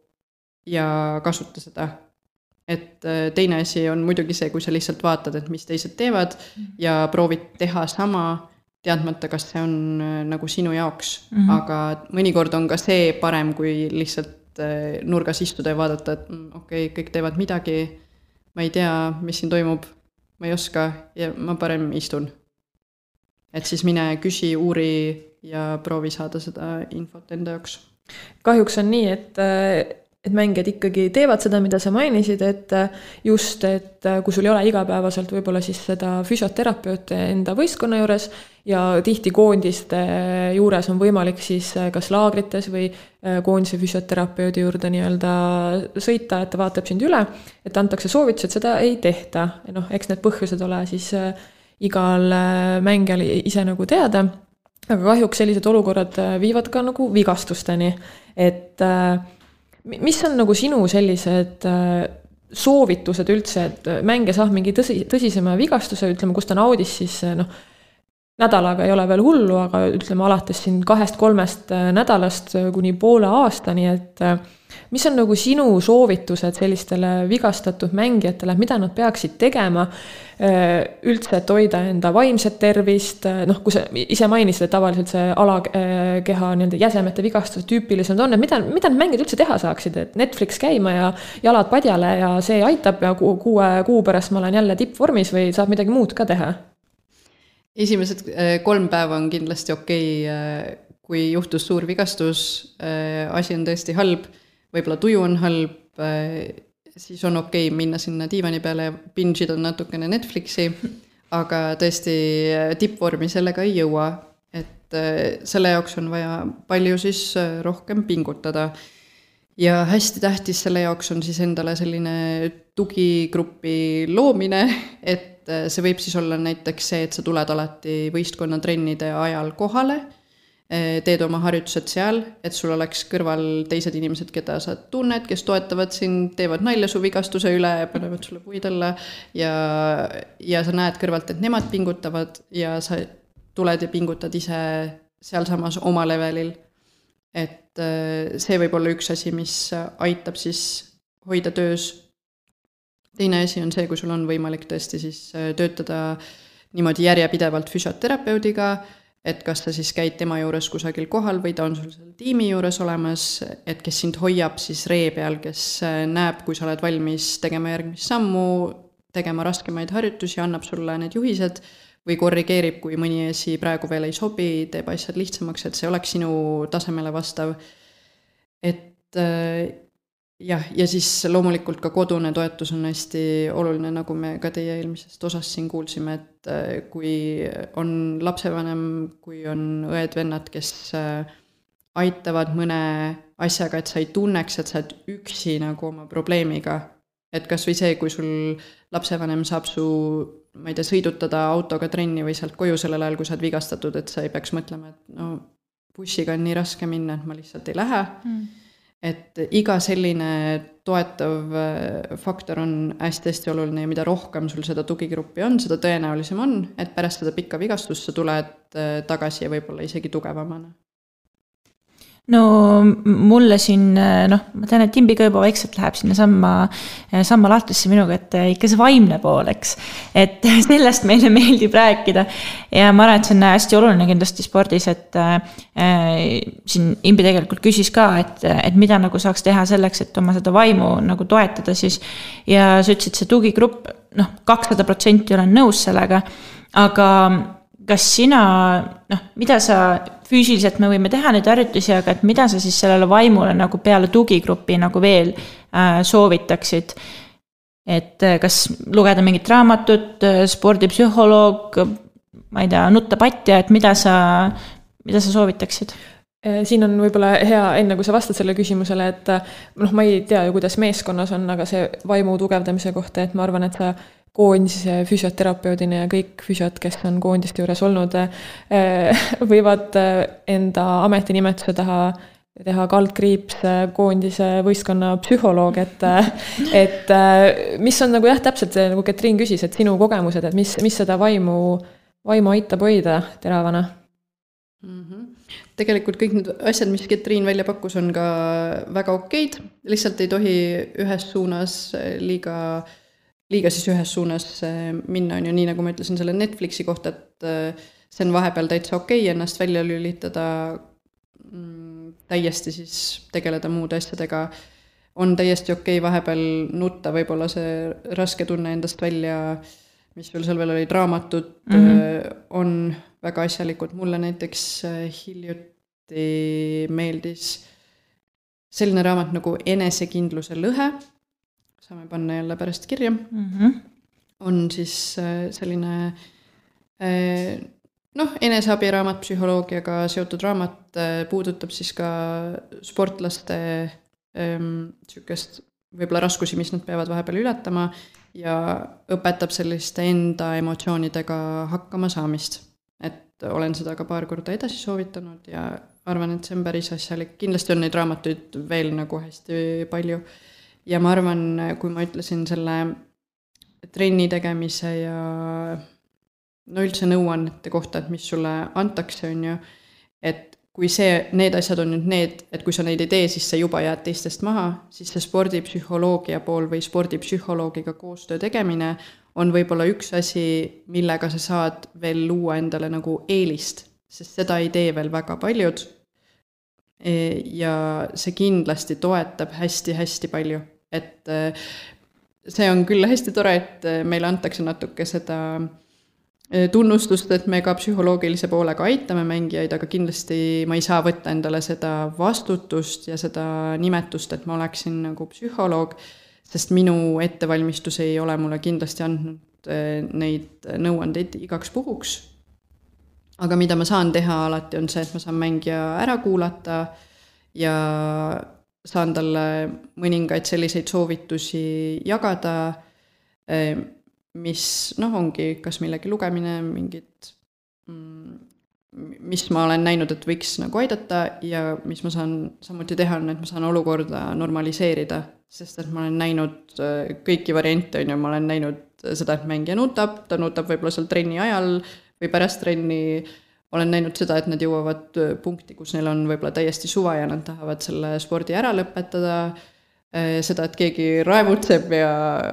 ja kasuta seda. Et teine asi on muidugi see, kui sa lihtsalt vaatad, et mis teised teevad ja proovid teha sama, teadmata, kas see on nagu sinu jaoks. Aga mõnikord on ka see parem, kui lihtsalt nurgas istuda ja vaadata, et okei, kõik teevad midagi, ma ei tea, mis siin toimub, ma ei oska ja ma parem istun. Et siis mine küsi, uuri ja proovi saada seda infot enda jaoks. Kahjuks on nii, et mängijad ikkagi teevad seda, mida sa mainisid, et just, et kui sul ei ole igapäevaselt võib-olla siis seda füsioterapeuti enda võistkonna juures ja tihti koondiste juures on võimalik siis kas laagrites või koondise füsioterapeudi juurde nii-öelda sõita, et ta vaatab sind üle, et antakse soovitus, et seda ei tehta. Eks need põhjused ole siis igal mängijal ise nagu teada, aga kahjuks sellised olukorrad viivad ka nagu vigastusteni, et mis on nagu sinu sellised soovitused üldse, et mängija saab mingi tõsisema vigastuse, ütleme, kus ta naudis siis nädalaga ei ole veel hullu, aga ütleme alates siin 2-3 nädalast kuni poole aastani, et mis on nagu sinu soovitused sellistele vigastatud mängijatele, mida nad peaksid tegema üldse, et hoida enda vaimset tervist, kui sa ise mainisid, et tavaliselt see alakeha jäsemete vigastus tüüpiliselt on, et mida need mängijad üldse teha saaksid, et Netflix käima ja jalad padjale ja see aitab ja 6 kuu pärast ma olen jälle tippvormis või saab midagi muud ka teha? Esimesed 3 päeva on kindlasti okei, kui juhtus suur vigastus, asi on tõesti halb, võib-olla tuju on halb, siis on okei minna sinna diivani peale ja bingida natukene Netflixi, aga tõesti tippvormi sellega ei jõua, et selle jaoks on vaja palju siis rohkem pingutada. Ja hästi tähtis selle jaoks on siis endale selline tugigrupi loomine, et see võib siis olla näiteks see, et sa tuled alati võistkonna trennide ajal kohale, teed oma harjutused seal, et sul oleks kõrval teised inimesed, keda sa tunned, kes toetavad sind, teevad nalja su vigastuse üle ja panevad sulle puid alla ja sa näed kõrvalt, et nemad pingutavad ja sa tuled ja pingutad ise sealsamas oma levelil. Et see võib olla üks asi, mis aitab siis hoida töös. Teine asi on see, kui sul on võimalik tõesti siis töötada niimoodi järjepidevalt füsioterapeudiga, et kas sa siis käid tema juures kusagil kohal või ta on sul seal tiimi juures olemas, et kes sind hoiab siis ree peal, kes näeb, kui sa oled valmis tegema järgmist sammu, tegema raskemaid harjutusi, annab sulle need juhised või korrigeerib, kui mõni asi praegu veel ei sobi, teeb asjad lihtsamaks, et see oleks sinu tasemele vastav. Et jah, ja siis loomulikult ka kodune toetus on hästi oluline, nagu me ka teie eelmisest osast siin kuulsime, et kui on lapsevanem, kui on õed-vennad, kes aitavad mõne asjaga, et sa ei tunneks, et sa oled üksi nagu oma probleemiga. Et kas või see, kui sul lapsevanem saab su, ma ei tea, sõidutada autoga trenni või sealt koju sellel ajal, kui sa oled vigastatud, et sa ei peaks mõtlema, et no bussiga on nii raske minna, et ma lihtsalt ei lähe. Et iga selline toetav faktor on hästi-hästi oluline ja mida rohkem sul seda tugigruppi on, seda tõenäolisem on, et pärast seda pikka vigastust sa tuled tagasi ja võib-olla isegi tugevamana. No mulle siin, ma tean, et Timbi ka juba vaikselt läheb sinna samma lahtesse minuga, et ikka see vaimne pool, eks. Et sellest meile meeldib rääkida. Ja ma arvan, et see on hästi oluline kindlasti spordis, et siin Imbi tegelikult küsis ka, et mida nagu saaks teha selleks, et oma seda vaimu nagu toetada siis. Ja sa ütlesid, see tugigrupp, 200% olen nõus sellega, aga kas sina, mida sa füüsiliselt me võime teha neid harjutusi, aga et mida sa siis sellele vaimule nagu peale tugigrupi nagu veel soovitaksid? Et kas lugeda mingit raamatut, spordipsühholoog, ma ei tea, nutta patja, et mida sa soovitaksid? Siin on võib-olla hea, enne kui sa vastad selle küsimusele, et ma ei tea ju, kuidas meeskonnas on, aga see vaimu tugevdamise kohta, et ma arvan, et sa koondise füsioterapeudina ja kõik füsiot, kes on koondiste juures olnud, võivad enda ametinimetuse taha teha kaldkriips koondise võistkonna psühholoog, et mis on nagu jah, täpselt see, nagu Katriin küsis, et sinu kogemused, et mis seda vaimu aitab hoida teravana? Tegelikult kõik need asjad, mis Katriin välja pakkus, on ka väga okeid, lihtsalt ei tohi ühes suunas liiga siis ühes suunas minna on ju nii, nagu ma ütlesin selle Netflixi kohta, et see on vahepeal täitsa okei ennast välja lülitada, täiesti siis tegeleda muude asjadega, on täiesti okei vahepeal nutta, võib-olla see raske tunne endast välja, mis veel oli, raamatud on väga asjalikud, mulle näiteks hiljuti meeldis selline raamat nagu Enesekindluse lõhe, saame panna jälle pärast kirja, on siis selline eneseabiraamat, psühholoogiaga seotud raamat, puudutab siis ka sportlaste võib-olla raskusi, mis nad peavad vahepeal ületama ja õpetab selliste enda emotsioonidega hakkama saamist. Et olen seda ka paar korda edasi soovitanud ja arvan, et see on päris asjalik. Kindlasti on neid raamatuid veel nagu hästi palju. Ja ma arvan, kui ma ütlesin selle trenni tegemise ja üldse nõuannete kohta, et mis sulle antakse, on ju, et kui need asjad on nüüd need, et kui sa neid ei tee, siis sa juba jääd teistest maha, siis see spordipsühholoogia pool või spordipsühholoogiga koostöö tegemine on võib-olla üks asi, millega sa saad veel luua endale nagu eelist, sest seda ei tee veel väga paljud ja see kindlasti toetab hästi-hästi palju. Et see on küll hästi tore, et meile antakse natuke seda tunnustust, et me ka psühholoogilise poolega aitame mängijaid, aga kindlasti ma ei saa võtta endale seda vastutust ja seda nimetust, et ma oleksin nagu psühholoog, sest minu ettevalmistus ei ole mulle kindlasti andnud neid nõuandeid igaks puhuks. Aga mida ma saan teha alati on see, et ma saan mängija ära kuulata ja saan talle mõningaid selliseid soovitusi jagada, mis ongi kas millegi lugemine, mis ma olen näinud, et võiks nagu aidata ja mis ma saan samuti teha, on, et ma saan olukorda normaliseerida, sest et ma olen näinud kõiki variante, on ju, ma olen näinud seda, et mängija nutab, ta nutab võib-olla seal trenni ajal või pärast trenni, olen näinud seda, et nad jõuavad punkti, kus neil on võib-olla täiesti suva ja nad tahavad selle spordi ära lõpetada, seda, et keegi raevutseb ja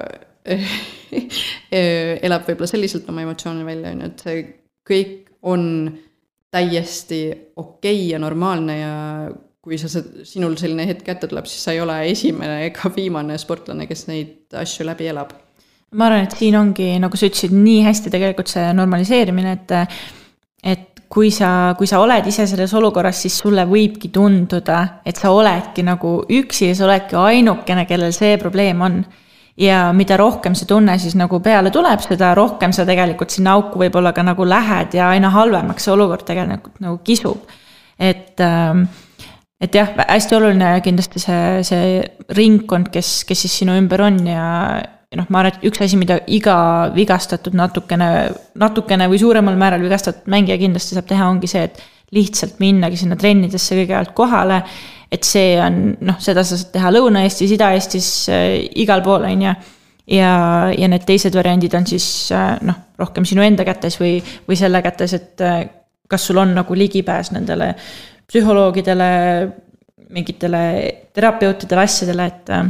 elab võib-olla selliselt oma emotsioone välja, on ju, et see kõik on täiesti okei ja normaalne ja kui sinul selline hetk kätte tuleb, siis sa ei ole esimene ega viimane sportlane, kes neid asju läbi elab. Ma arvan, et siin ongi, nagu sa ütlesid, nii hästi tegelikult see normaliseerimine, et kui sa oled ise selles olukorras, siis sulle võibki tunduda, et sa oledki nagu üksi ja sa oledki ainukene, kellel see probleem on. Ja mida rohkem see tunne siis nagu peale tuleb, seda rohkem sa tegelikult sinna auku võib-olla ka nagu lähed ja aina halvemaks see olukord tegelikult nagu kisub. Et jah, hästi oluline kindlasti see ringkond, kes siis sinu ümber on ja ma arvan, et üks asi, mida iga vigastatud natukene või suuremal määral vigastatud mängija kindlasti saab teha, ongi see, et lihtsalt minnagi sinna trennidesse kõigepealt kohale, et see on, seda sa saad teha Lõuna-Eestis, Ida-Eestis, igal pool on ja need teised variandid on siis rohkem sinu enda kätes või selle kätes, et kas sul on nagu ligipääs nendele psühholoogidele, mingitele terapeutidele asjadele,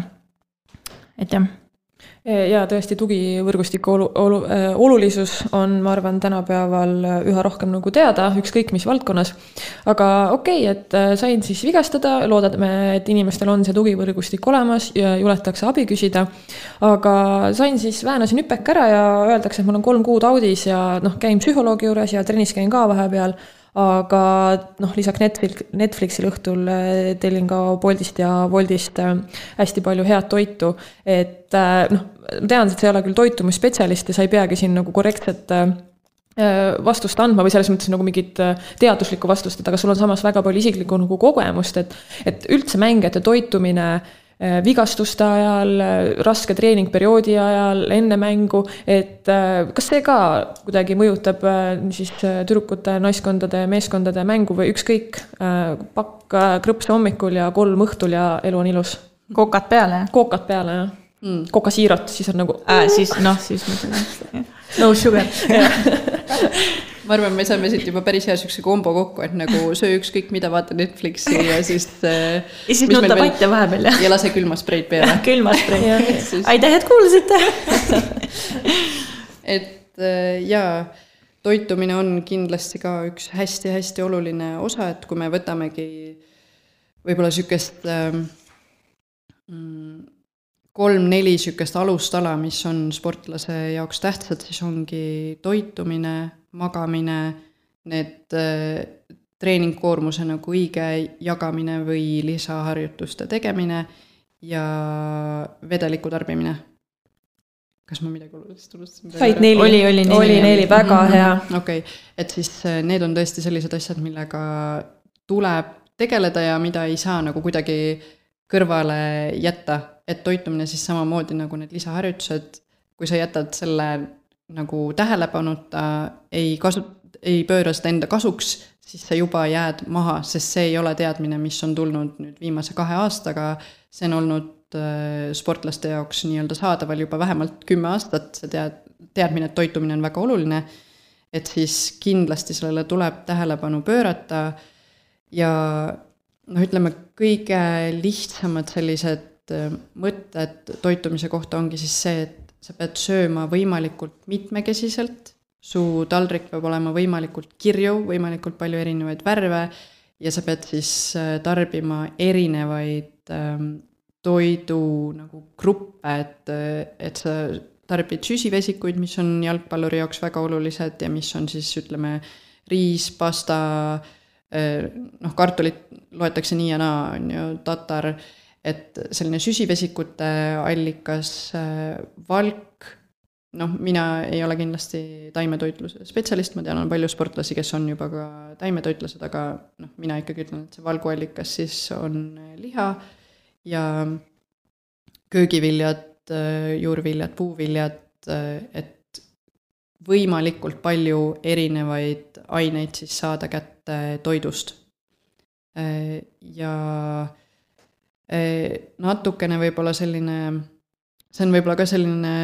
et jah. Ja tõesti tugivõrgustiku olulisus on, ma arvan, tänapäeval üha rohkem nagu teada, ükskõik mis valdkonnas. Aga okei, et sain siis vigastada, loodame, et inimestel on see tugivõrgustik olemas ja juletakse abi küsida. Aga sain siis väänasin hüpek ära ja öeldakse, et mul on 3 kuud audis ja käin psühholoogi juures ja trennis käin ka vahepeal. Aga lisaks Netflixil õhtul tellin ka Boltist ja Woltist hästi palju head toitu, et tean, et see ei ole küll toitumisspetsialist ja sa ei peagi siin nagu korrektset vastust andma või selles mõttes nagu mingit teaduslikku vastust, aga sul on samas väga palju isiklikku nagu kogemust, et üldse mängijate toitumine vigastuste ajal, raske treeningperioodi ajal, enne mängu, et kas see ka kuidagi mõjutab siis tüdrukute, naiskondade, meeskondade mängu või ükskõik pakk krõpse hommikul ja 3 õhtul ja elu on ilus? Kokad peale, jah? Kokad peale, jah. Kokasiirot, siis on nagu... siis mõtlen. No sugar. Ma arvan, me saame siit juba päris hea sükse kombo kokku, et nagu söö ükskõik mida, vaata Netflixi ja siis... ja siis nuta patja vahepeal, jah. Ja lase külmaspreid peale. Külmaspreid. Aitäh, et kuulasite! Et jaa, toitumine on kindlasti ka üks hästi-hästi oluline osa, et kui me võtamegi võib-olla sükest 3-4 sükest alustala, mis on sportlase jaoks tähtsad, siis ongi toitumine, magamine, need treeningkoormuse nagu õige jagamine või lisaharjutuste tegemine ja vedeliku tarbimine. Kas ma midagi olulist unustasin? Said 4. Oli 4, väga hea. Okei, et siis need on tõesti sellised asjad, millega tuleb tegeleda ja mida ei saa nagu kuidagi kõrvale jätta, et toitumine siis samamoodi nagu need lisaharjutused, kui sa jätad selle nagu tähelepanuta, ei pööra seda enda kasuks, siis sa juba jääd maha, sest see ei ole teadmine, mis on tulnud nüüd viimase 2 aastaga, see on olnud sportlaste jaoks nii-öelda saadaval juba vähemalt 10 aastat, see teadmine, et toitumine on väga oluline, et siis kindlasti sellele tuleb tähelepanu pöörata ja ütleme, kõige lihtsamad sellised mõtted toitumise kohta ongi siis see, et sa pead sööma võimalikult mitmekesiselt, su taldrik peab olema võimalikult kirju, võimalikult palju erinevaid värve ja sa pead siis tarbima erinevaid toidu nagu gruppe, et sa tarbid süsivesikuid, mis on jalgpalluri jaoks väga olulised ja mis on siis, ütleme, riis, pasta, kartulit loetakse nii ja naa, on ju, tatar, et selline süsivesikute allikas, valk, mina ei ole kindlasti taimetoitluse spetsialist, ma tean, on palju sportlasi, kes on juba ka taimetoitlased, aga mina ikkagi ütlen, et see valguallikas siis on liha ja köögiviljad, juurviljad, puuviljad, et võimalikult palju erinevaid aineid siis saada kätte toidust. Ja natukene võib-olla selline, see on võib-olla ka selline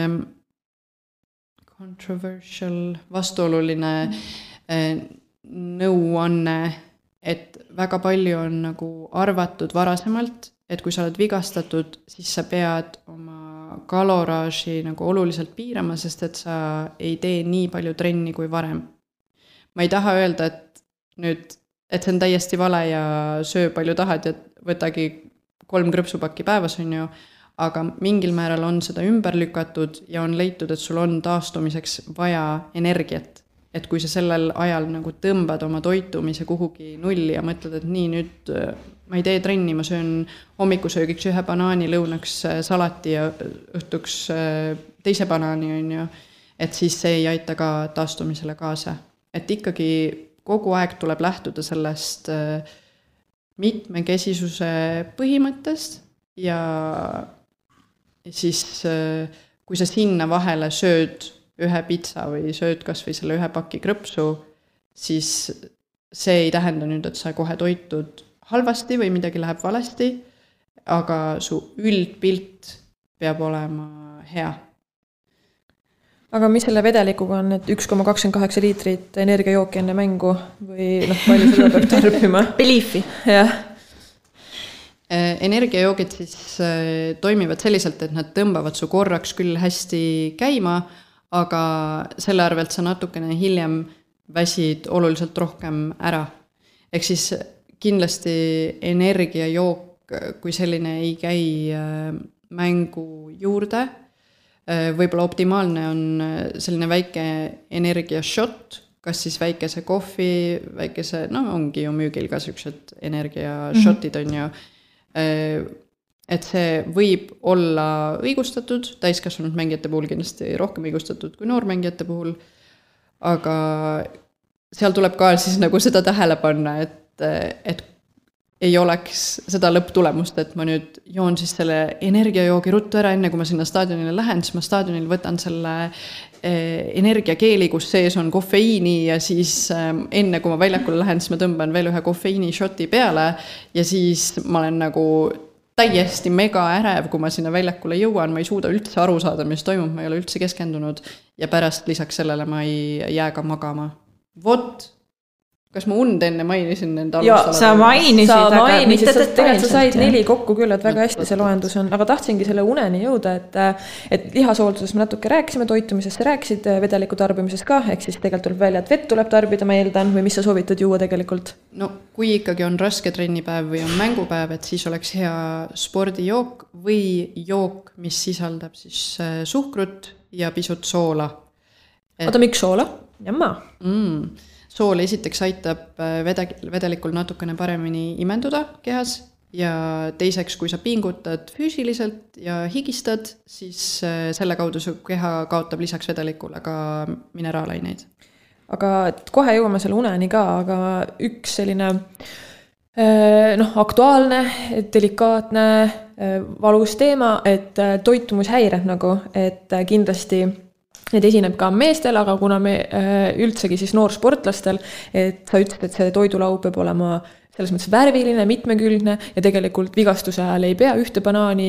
controversial, vastuoluline nõuanne, et väga palju on nagu arvatud varasemalt, et kui sa oled vigastatud, siis sa pead oma kaloraaži nagu oluliselt piirama, sest et sa ei tee nii palju trenni kui varem. Ma ei taha öelda, et see on täiesti vale ja söö palju tahad ja võtagi 3 krõpsupakki päevas on ju, aga mingil määral on seda ümber lükatud ja on leitud, et sul on taastumiseks vaja energiat. Et kui sa sellel ajal nagu tõmbad oma toitumise kuhugi nulli ja mõtled, et nii nüüd ma ei tee trenni, ma söön hommikusöögiks 1 banaani, lõunaks salati ja õhtuks teise banaani on ju, et siis see ei aita ka taastumisele kaasa. Et ikkagi kogu aeg tuleb lähtuda sellest mitmekesisuse põhimõttest ja siis kui sa sinna vahele sööd 1 pitsa või sööd kas või selle 1 paki krõpsu, siis see ei tähenda nüüd, et sa kohe toitud halvasti või midagi läheb valesti, aga su üldpilt peab olema hea. Aga mis selle vedelikuga on, et 1,28 liitrit energiajooki enne mängu või palju seda peab tarbima? Beliefi. Jah. Energiajoogid siis toimivad selliselt, et nad tõmbavad su korraks küll hästi käima, aga selle arvelt sa natukene hiljem väsid oluliselt rohkem ära. Ehk siis kindlasti energiajook kui selline ei käi mängu juurde. Võib-olla optimaalne on selline väike energiashot, kas siis väikese kohvi, väikese, ongi ju müügil ka sellised energiashotid on ju, et see võib olla õigustatud, täiskasvanud mängijate puhul kindlasti rohkem õigustatud kui noormängijate puhul, aga seal tuleb ka siis nagu seda tähele panna, et ei oleks seda lõpptulemust, et ma nüüd joon siis selle energiajoogi ruttu ära, enne kui ma sinna staadionile lähen, siis ma staadionil võtan selle energiakeeli, kus sees on kofeiini ja siis enne kui ma väljakule lähen, siis ma tõmban veel 1 kofeiini shoti peale ja siis ma olen nagu täiesti mega ärev, kui ma sinna väljakule jõuan, ma ei suuda üldse aru saada, mis toimub, ma ei ole üldse keskendunud ja pärast lisaks sellele ma ei jää ka magama. Kas ma und enne mainisin nende alustalad? Sa mainisid, tegelikult sa said 4 kokku küll, et väga hästi see loendus on, aga tahtsingi selle uneni jõuda, et lihasoolduses me natuke rääkisime, toitumisest rääkisid, vedeliku tarbimisest ka, ehk siis tegelikult tuleb välja, et vett tuleb tarbida, ma eeldan, või mis sa soovitad juua tegelikult? No kui ikkagi on raske trennipäev või on mängupäev, et siis oleks hea spordijook või jook, mis sisaldab siis suhkrut ja pisut soola. Oota, miks soola? Jamma. Sool esiteks aitab vedelikul natukene paremini imenduda kehas ja teiseks, kui sa pingutad füüsiliselt ja higistad, siis selle kaudu su keha kaotab lisaks vedelikule ka mineraalaineid. Aga kohe jõuame selle uneni ka, aga üks selline aktuaalne, delikaatne, valus teema, et toitumushäired nagu, et kindlasti need esineb ka meestel, aga kuna me üldsegi siis noorsportlastel, et sa ütlesid, et see toidulaud peab olema selles mõttes värviline, mitmekülgne ja tegelikult vigastuse ajal ei pea 1 banaani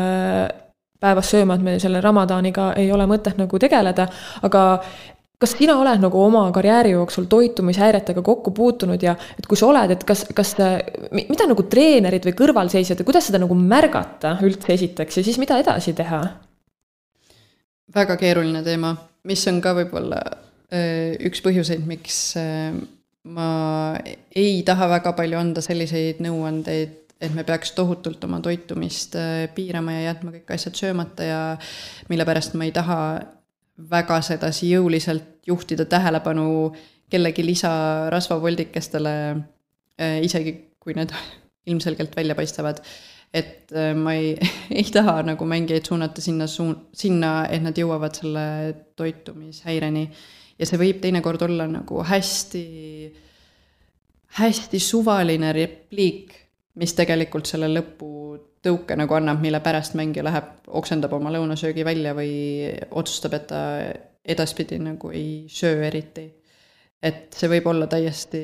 päevas sööma, et me selle Ramadaniga ei ole mõtet nagu tegeleda, aga kas sina oled nagu oma karjääri jooksul toitumishäiretega kokku puutunud ja et kui sa oled, et kas mida nagu treenerid või kõrvalseisjad, kuidas seda nagu märgata üldse esiteks ja siis mida edasi teha? Väga keeruline teema, mis on ka võib-olla üks põhjuseid, miks ma ei taha väga palju anda selliseid nõuandeid, et me peaks tohutult oma toitumist piirama ja jätma kõik asjad söömata ja mille pärast ma ei taha väga sedasi jõuliselt juhtida tähelepanu kellegi lisarasvavoldikestele, isegi kui need ilmselgelt välja paistavad. Et ma ei taha nagu mängijaid suunata sinna, et nad jõuavad selle toitumishäireni. Ja see võib teinekord olla nagu hästi suvaline repliik, mis tegelikult selle lõpu tõuke nagu annab, mille pärast mängija läheb, oksendab oma lõunasöögi välja või otsustab, et ta edaspidi nagu ei söö eriti. Et see võib olla täiesti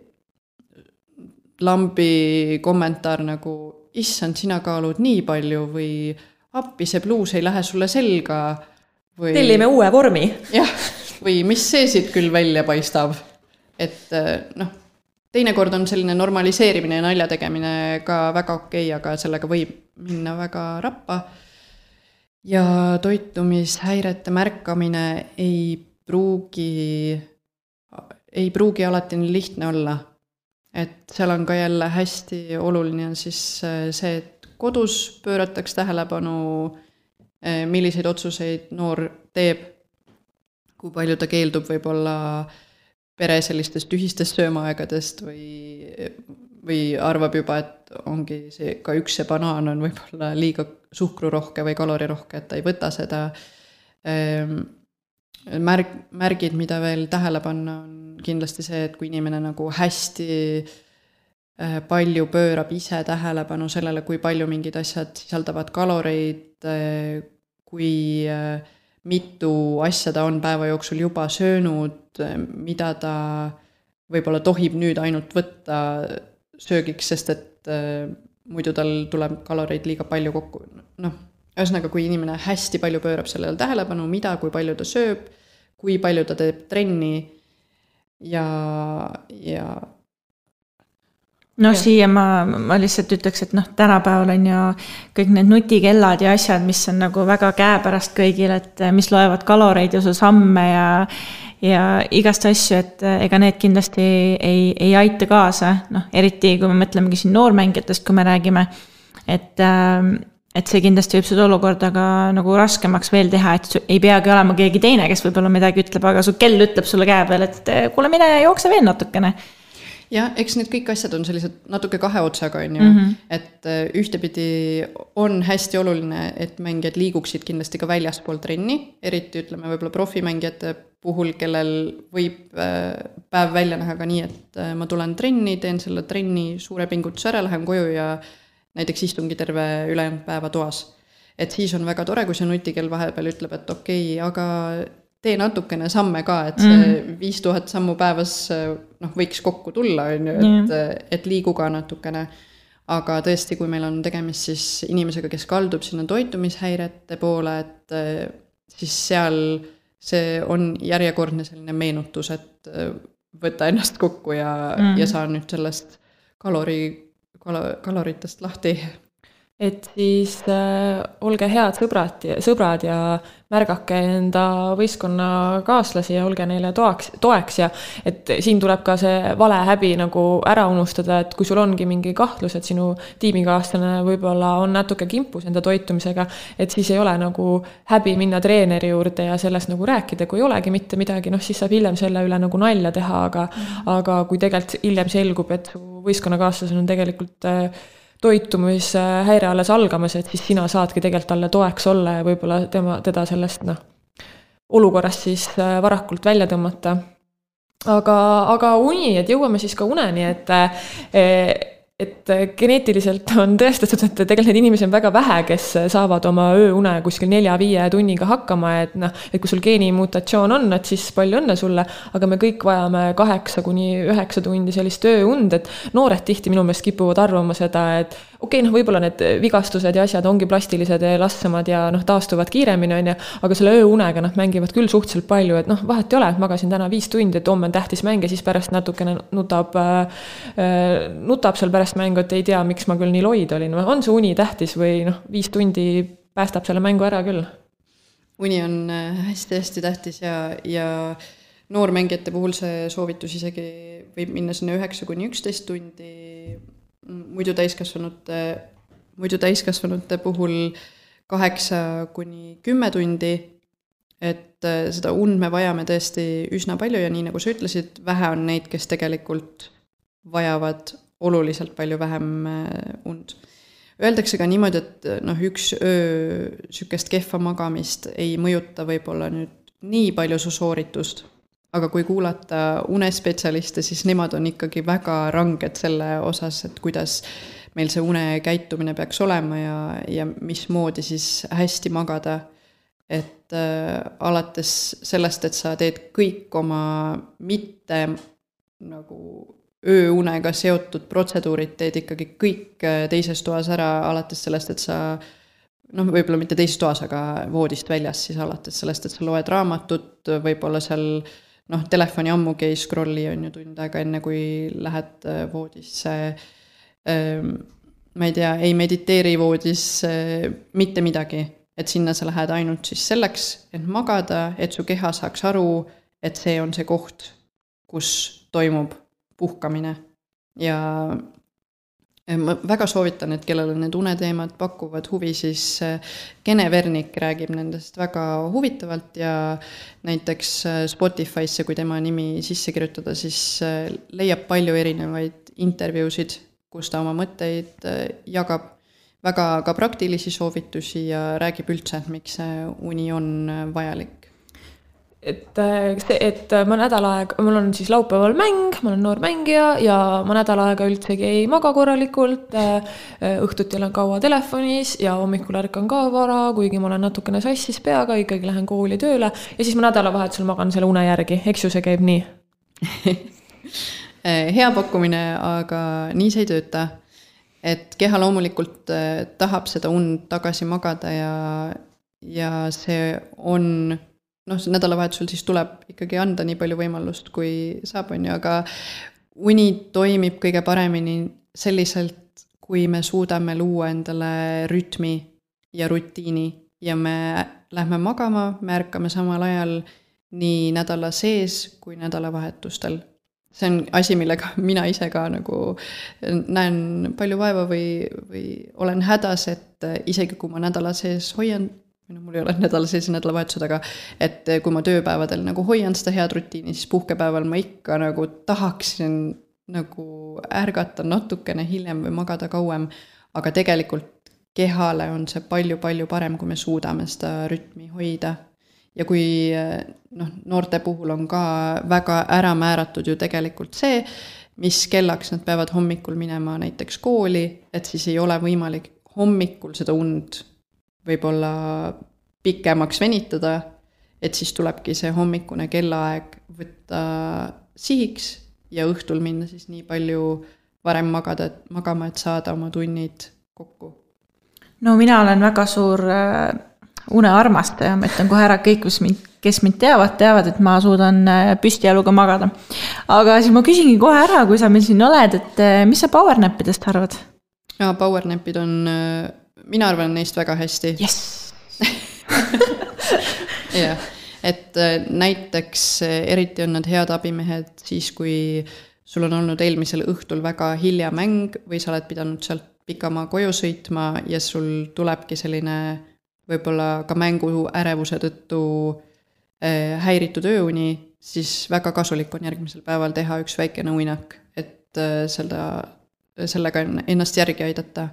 lambi kommentaar nagu issand, sina kaalud nii palju või appi, see bluus ei lähe sulle selga või tellime uue vormi. Jah, või mis see siit küll välja paistab. Et noh, teinekord on selline normaliseerimine ja nalja tegemine ka väga okei, aga sellega võib minna väga rappa. Ja toitumishäirete märkamine ei pruugi alati nii lihtne olla. Et seal on ka jälle hästi oluline on siis see, et kodus pöörataks tähelepanu, milliseid otsuseid noor teeb, kui palju ta keeldub võib-olla pere sellistest ühistest söömaaegadest või arvab juba, et ongi see, ka üks see banaan on võib-olla liiga suhkrurohke või kalorirohke, et ta ei võta seda. Märgid, mida veel tähele panna, on kindlasti see, et kui inimene nagu hästi palju pöörab ise tähelepanu sellele, kui palju mingid asjad sisaldavad kaloreid, kui mitu asja ta on päeva jooksul juba söönud, mida ta võib-olla tohib nüüd ainult võtta söögiks, sest et muidu tal tuleb kaloreid liiga palju kokku. Noh, ühesõnaga, kui inimene hästi palju pöörab sellele tähelepanu, mida, kui palju ta sööb, kui palju ta teeb trenni ja noh, siia ma lihtsalt ütleks, et noh, tänapäeval on ju kõik need nutikellad ja asjad, mis on nagu väga käepärast kõigil, et mis loevad kaloreid ja su samme ja igast asju, et ega need kindlasti ei aita kaasa, noh, eriti kui me mõtlemegi siin noormängijatest, kui me räägime, et see kindlasti võib seda olukorda ka nagu raskemaks veel teha, et ei peagi olema keegi teine, kes võib-olla midagi ütleb, aga su kell ütleb sulle käe peal, et kuule, mine jookse veel natukene. Ja eks need kõik asjad on sellised natuke kahe otsaga, on ju, et ühtepidi on hästi oluline, et mängijad liiguksid kindlasti ka väljaspool trenni, eriti ütleme võib-olla profimängijate puhul, kellel võib päev välja näha ka nii, et ma tulen trenni, teen selle trenni suure pingutuse ära, lähen koju ja näiteks istungi terve ülejäänud päeva toas. Et siis on väga tore, kui see nutikell vahepeal ütleb, et okei, aga tee natukene samme ka, et see 5000 sammu päevas võiks kokku tulla, on ju, et liigu ka natukene. Aga tõesti, kui meil on tegemist siis inimesega, kes kaldub sinna toitumishäirete poole, et siis seal see on järjekordne selline meenutus, et võtta ennast kokku ja saa nüüd sellest kaloritest lahti. Et siis olge head sõbrad ja märgake enda võistkonna kaaslasi ja olge neile toeks ja et siin tuleb ka see vale häbi nagu ära unustada, et kui sul ongi mingi kahtlus, et sinu tiimikaaslane võib-olla on natuke kimpus enda toitumisega, et siis ei ole nagu häbi minna treeneri juurde ja sellest nagu rääkida, kui ei olegi mitte midagi, noh siis saab hiljem selle üle nagu nalja teha, aga kui tegelikult hiljem selgub, et su võistkonnakaaslasel on tegelikult toitumishäire alles algamas, et siis sina saadki tegelikult talle toeks olla ja võib-olla teda sellest olukorrast siis varakult välja tõmmata. Aga uni, et jõuame siis ka uneni, et geneetiliselt on tõestatud, et tegelikult need inimesi on väga vähe, kes saavad oma ööune kuskil 4-5 tunniga hakkama, et kui sul geenimutatsioon on, et siis palju õnne sulle, aga me kõik vajame 8-9 tundi sellist ööund, et noored tihti minu meelest kipuvad arvama seda, et okei, võib-olla need vigastused ja asjad ongi plastilised ja lassemad ja taastuvad kiiremini, aga selle ööunega mängivad küll suhteliselt palju, et vahet ei ole, et magasin täna 5 tundi, et homme on tähtis mäng ja siis pärast natukene nutab seal pärast mängu, et ei tea, miks ma küll nii loid olin. On see uni tähtis või 5 tundi päästab selle mängu ära küll? Uni on hästi-hästi tähtis ja noormängijate puhul see soovitus isegi võib minna sinna 9-11 tundi, muidu täiskasvanute puhul 8-10 tundi, et seda und me vajame tõesti üsna palju ja nii nagu sa ütlesid, vähe on neid, kes tegelikult vajavad oluliselt palju vähem und. Öeldakse ka niimoodi, et üks öö sükest kehva magamist ei mõjuta võib-olla nüüd nii palju su sooritust, aga kui kuulata unespetsialiste, siis nemad on ikkagi väga ranged selle osas, et kuidas meil see une käitumine peaks olema ja mismoodi siis hästi magada. et alates sellest, et sa teed kõik oma mitte nagu ööunega seotud protseduurid, teed ikkagi kõik teises toas ära, alates sellest, et sa võib-olla mitte teises toas, aga voodist väljas, siis alates sellest, et sa loed raamatut, võib-olla seal telefoni ammugi ei scrolli on ju tund aega enne, kui lähed voodisse, ma ei tea, ei mediteeri voodis, mitte midagi, et sinna sa lähed ainult siis selleks, et magada, et su keha saaks aru, et see on see koht, kus toimub puhkamine ja ma väga soovitan, et kellele need uneteemad pakuvad huvi, siis Kene Vernik räägib nendest väga huvitavalt ja näiteks Spotify'sse, kui tema nimi sisse kirjutada, siis leiab palju erinevaid intervjuusid, kus ta oma mõtteid jagab, väga ka praktilisi soovitusi ja räägib üldse, miks see uni on vajalik. Et ma nädal aega, mul on siis laupäeval mäng, ma olen noor mängija ja ma nädal aega üldsegi ei maga korralikult, õhtuti olen kaua telefonis ja hommikul ärkan ka vara, kuigi ma olen natukene sassis peaga, ikkagi lähen kooli tööle ja siis ma nädalavahetusel magan selle une järgi, eks ju see käib nii? Hea pakkumine, aga nii see ei tööta. Et keha loomulikult tahab seda und tagasi magada ja see on nädalavahetusel siis tuleb ikkagi anda nii palju võimalust, kui saab, on ju, aga uni toimib kõige paremini selliselt, kui me suudame luua endale rütmi ja rutiini ja me lähme magama, me ärkame samal ajal nii nädala sees kui nädalavahetustel. See on asi, millega mina ise ka nagu näen palju vaeva või olen hädas, et isegi kui ma nädala sees hoian, mul ei ole nädala sees ja nädalavahetused, aga et kui ma tööpäevadel nagu hoian seda head rutiini, siis puhkepäeval ma ikka nagu tahaksin nagu ärgata natukene hiljem või magada kauem, aga tegelikult kehale on see palju-palju parem, kui me suudame seda rütmi hoida. Ja kui noorte puhul on ka väga ära määratud ju tegelikult see, mis kellaks nad peavad hommikul minema näiteks kooli, et siis ei ole võimalik hommikul seda und võib-olla pikemaks venitada, et siis tulebki see hommikune kellaaeg võtta sihiks ja õhtul minna siis nii palju varem magama, et saada oma tunnid kokku. No mina olen väga suur unearmastaja, ma ütlen kohe ära kõik, kes mind teavad, et ma suudan püstijaluga magada. Aga siis ma küsingi kohe ära, kui sa meil siin oled, et mis sa powernappidest arvad? Ja, powernappid on... Mina arvan neist väga hästi. Yes! Ja, et näiteks eriti on nad head abimehed siis, kui sul on olnud eelmisel õhtul väga hilja mäng või sa oled pidanud sealt pikamaa koju sõitma ja sul tulebki selline võib-olla ka mängu ärevuse tõttu häiritud ööuni, siis väga kasulik on järgmisel päeval teha üks väikene uinak, et sellega ennast järgi aidata.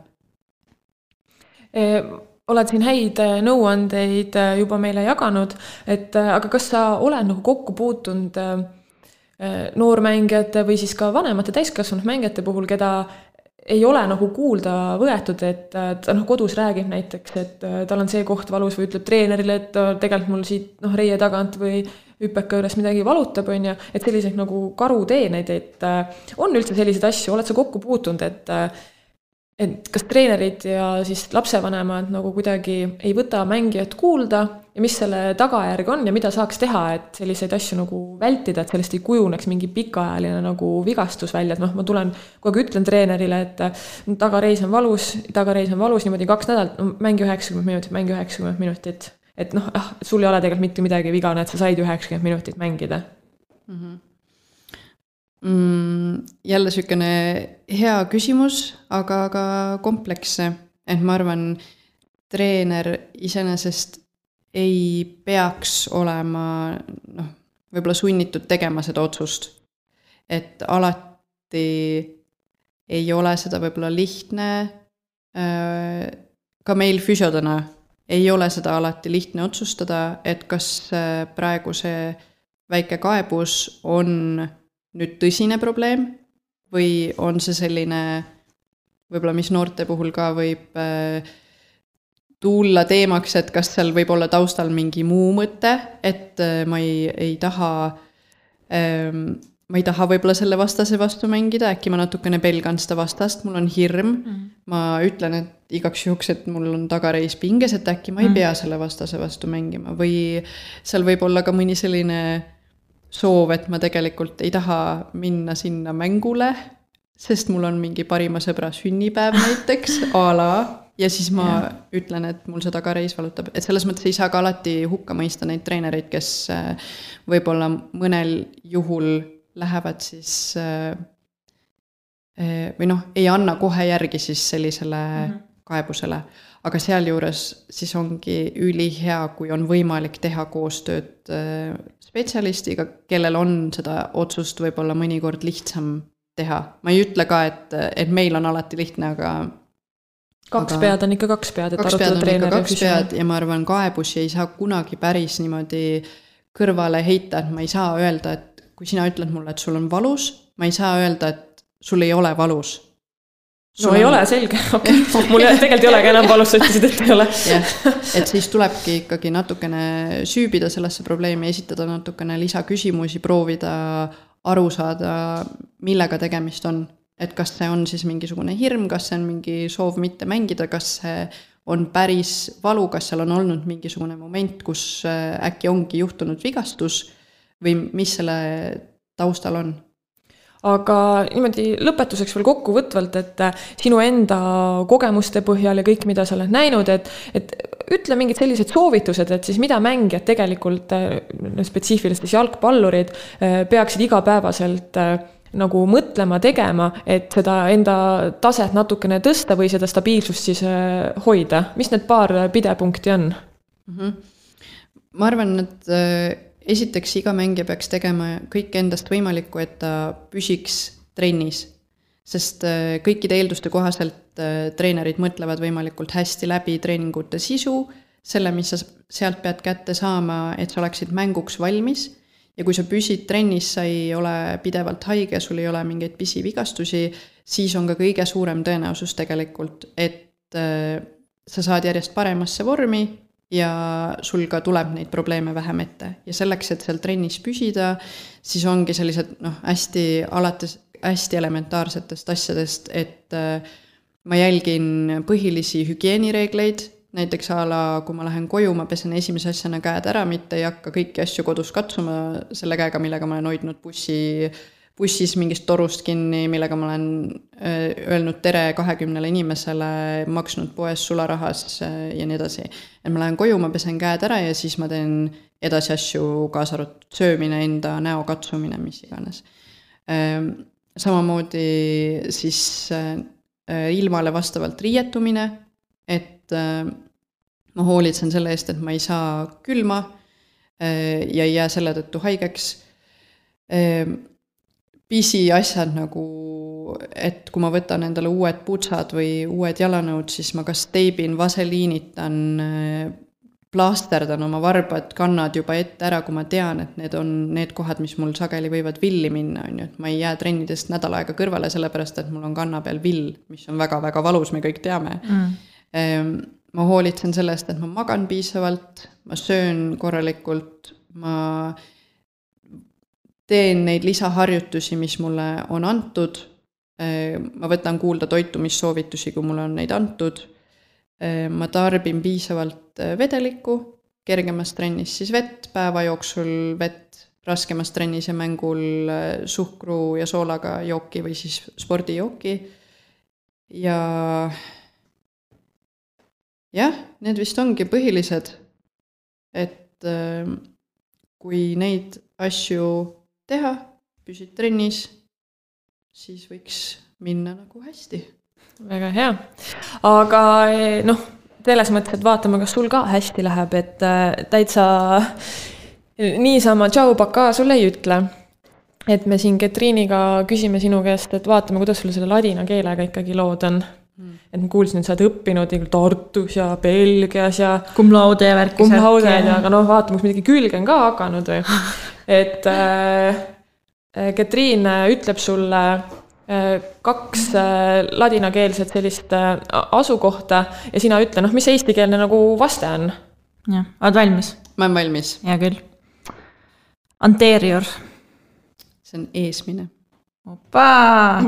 Oled siin häid nõuandeid juba meile jaganud, aga kas sa oled nagu kokku puutunud noormängijate või siis ka vanemate täiskasvanud mängijate puhul, keda ei ole nagu kuulda võetud, et ta kodus räägib näiteks, et tal on see koht valus või ütleb treenerile, et tegelikult mul siit reie tagant või hüppeka üles midagi valutab, on ja, et selliseid nagu karuteeneid, et on üldse selliseid asju, oled sa kokku puutunud, et kas treenerid ja siis lapsevanemad nagu kuidagi ei võta mängijat kuulda ja mis selle tagajärg on ja mida saaks teha, et selliseid asju nagu vältida, et sellest ei kujuneks mingi pikaajaline nagu vigastus välja, et ma tulen, kogu aeg ütlen treenerile, et tagareis on valus niimoodi 2 nädalat, mängi 90 minutit, et sul ei ole tegelikult mitte midagi vigane, et sa said 90 minutit mängida. Jälle sükene hea küsimus, aga ka kompleksse, et ma arvan, treener iseenesest ei peaks olema võib-olla sunnitud tegema seda otsust, et alati ei ole seda võib-olla lihtne, ka meil füsiodena ei ole seda alati lihtne otsustada, et kas praegu see väike kaebus on nüüd tõsine probleem või on see selline, võib-olla mis noorte puhul ka võib tulla teemaks, et kas seal võib olla taustal mingi muu mõte, et ma ei taha võib-olla selle vastase vastu mängida, äkki ma natukene pelgan seda vastast, mul on hirm, ma ütlen, et igaks juhuks, et mul on tagareis pinges, et äkki ma ei pea selle vastase vastu mängima või seal võib olla ka mõni selline soov, et ma tegelikult ei taha minna sinna mängule, sest mul on mingi parima sõbra sünnipäev näiteks, a la, ja siis ma ütlen, et mul see tagareis valutab. Et selles mõttes ei saa ka alati hukka mõista neid treenereid, kes võib-olla mõnel juhul lähevad siis või ei anna kohe järgi siis sellisele kaebusele. Aga sealjuures siis ongi ülihea, kui on võimalik teha koostööd spetsialistiga, kellel on seda otsust võib-olla mõnikord lihtsam teha. Ma ei ütle ka, et meil on alati lihtne, aga kaks pead on ikka kaks pead, et arutada treeneri. Ja ma arvan, kaebusi ei saa kunagi päris niimoodi kõrvale heita, et ma ei saa öelda, et kui sina ütled mulle, et sul on valus, ma ei saa öelda, et sul ei ole valus. Ei ole, selge. Okay. Mul tegelikult ei olegi enam valus, ütlesid, et ei ole. Et siis tulebki ikkagi natukene süübida sellesse probleemi, esitada natukene lisaküsimusi, proovida aru saada, millega tegemist on. Et kas see on siis mingisugune hirm, kas see on mingi soov mitte mängida, kas see on päris valu, kas seal on olnud mingisugune moment, kus äkki ongi juhtunud vigastus, või mis selle taustal on? Aga niimoodi lõpetuseks veel kokkuvõtvalt, et sinu enda kogemuste põhjal ja kõik, mida sa oled näinud, et ütle mingid sellised soovitused, et siis mida mängijad tegelikult, spetsiifilistes jalgpallurid, peaksid igapäevaselt nagu mõtlema, tegema, et seda enda taset natukene tõsta või seda stabiilsust siis hoida. Mis need paar pidepunkti on? Ma arvan, et esiteks iga mängija peaks tegema kõik endast võimalikku, et ta püsiks trennis, sest kõikide eelduste kohaselt treenerid mõtlevad võimalikult hästi läbi treeningute sisu, selle, mis sa sealt pead kätte saama, et sa oleksid mänguks valmis ja kui sa püsid trennis, sa ei ole pidevalt haige, sul ei ole mingeid pisivigastusi, siis on ka kõige suurem tõenäosus tegelikult, et sa saad järjest paremasse vormi ja sul ka tuleb neid probleeme vähem ette. Ja selleks, et seal trennis püsida, siis ongi sellised hästi elementaarsetest asjadest, et ma jälgin põhilisi hügieenireegleid, näiteks kui ma lähen koju, ma pesen esimese asjana käed ära, mitte ei hakka kõiki asju kodus katsuma selle käega, millega ma olen hoidnud bussis mingist torust kinni, millega ma olen öelnud tere 20 inimesele, maksnud poes sularahas ja nii edasi. Et ma lähen koju, ma pesen käed ära ja siis ma teen edasi asju, kaasa arvatud söömine, enda näo katsumine, mis iganes. Samamoodi siis ilmale vastavalt riietumine, et ma hoolitsen selle eest, et ma ei saa külma ja ei jää selle tõttu haigeks. Pisiasjad nagu, et kui ma võtan endale uued putsad või uued jalanõud, siis ma kas teibin, vaseliinitan, plaasterdan oma varbad, kannad juba ette ära, kui ma tean, et need on need kohad, mis mul sageli võivad villi minna, et ma ei jää trennidest nädal aega kõrvale, sellepärast, et mul on kanna peal vill, mis on väga-väga valus, me kõik teame. Ma hoolitsen sellest, et ma magan piisavalt, ma söön korralikult, ma teen neid lisaharjutusi, mis mulle on antud, ma võtan kuulda toitumissoovitusi, kui mulle on neid antud, ma tarbin piisavalt vedelikku, kergemas trennis siis vett, päeva jooksul vett, raskemas trennis ja mängul suhkru ja soolaga jooki või siis spordijooki. Ja jah, need vist ongi põhilised, et kui neid asju teha, püsid trennis, siis võiks minna nagu hästi. Väga hea. Aga selles mõttes, et vaatame, kas sul ka hästi läheb, et täitsa niisama tšau paka sulle ei ütle. Et me siin Ketriiniga küsime sinu käest, et vaatame, kuidas sul selle ladina keelega ikkagi lood on. Et ma kuulsin, et sa oled õppinud Tartus ja Belgias ja cum laude ja värkis. Aga vaatame, kus midagi külge on ka hakanud. Et Ketriin ütleb sulle 2 ladinakeelset sellist asukohta ja sina ütle, noh, mis eestikeelne nagu vaste on? Jah, oled valmis? Ma olen valmis. Hea küll. Anterior. See on eesmine. Opa!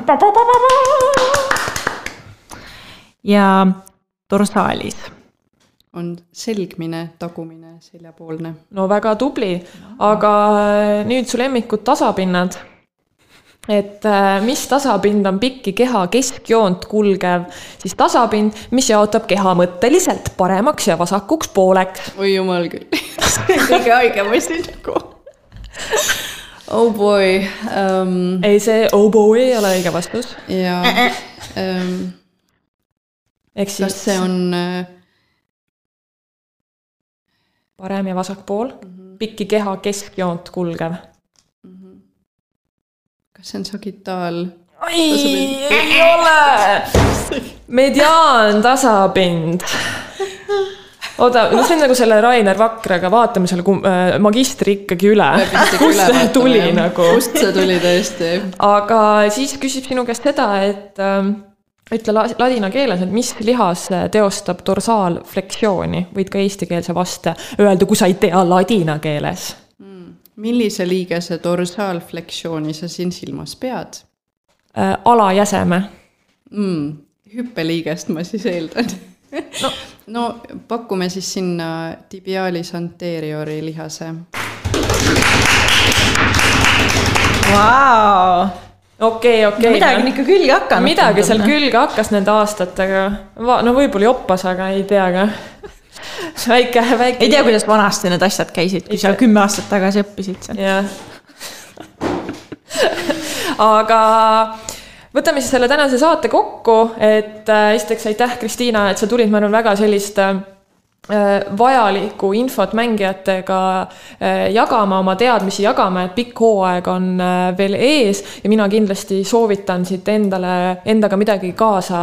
Ja dorsaalis. On selgmine, tagumine, seljapoolne. No väga tubli, aga nüüd su lemmikud tasapinnad. Et mis tasapind on pikki keha keskjoont kulgev, siis tasapind, mis jaotab keha mõtteliselt paremaks ja vasakuks pooleks. Oi jumal küll. Kõige haigem asi nagu. Oh boy. Ei, see oh boy ei ole õige vastus. Ja, kas see on parem ja vasak pool? Pikki keha keskjoont kulgev. Kas see on sagitaal? Ei ole! Mediaan tasapind. Oota, see on nagu selle Rainer Vakraga vaatame selle magistri ikkagi üle. Kust see tuli nagu? Kust see tuli tõesti? Aga siis küsib sinu käest seda, et ütle ladina keeles, et mis lihas teostab dorsaalflektsiooni, võid ka eestikeelse vaste öelda, kui sa ei tea ladina keeles. Millise liigese dorsaalflektsiooni sa siin silmas pead? Alajäseme. Hüppeliigest ma siis eeldan. No pakume siis sinna tibialis anteriori lihase. Vau! Okei. Midagi on ikka külge hakanud. Midagi seal külge hakkas nende aastatega. No võib-olla joppas, aga ei tea ka. Väike. Ei tea, kuidas vanasti need asjad käisid, kui sa 10 aastat tagasi õppisid seal. Jah. Aga võtame siis selle tänase saate kokku, et esiteks aitäh, Kristiina, et sa tulid, ma arvan, väga sellist vajalikku infot mängijatega jagama, oma teadmisi jagama, et pikk hooaeg on veel ees ja mina kindlasti soovitan siit endaga midagi kaasa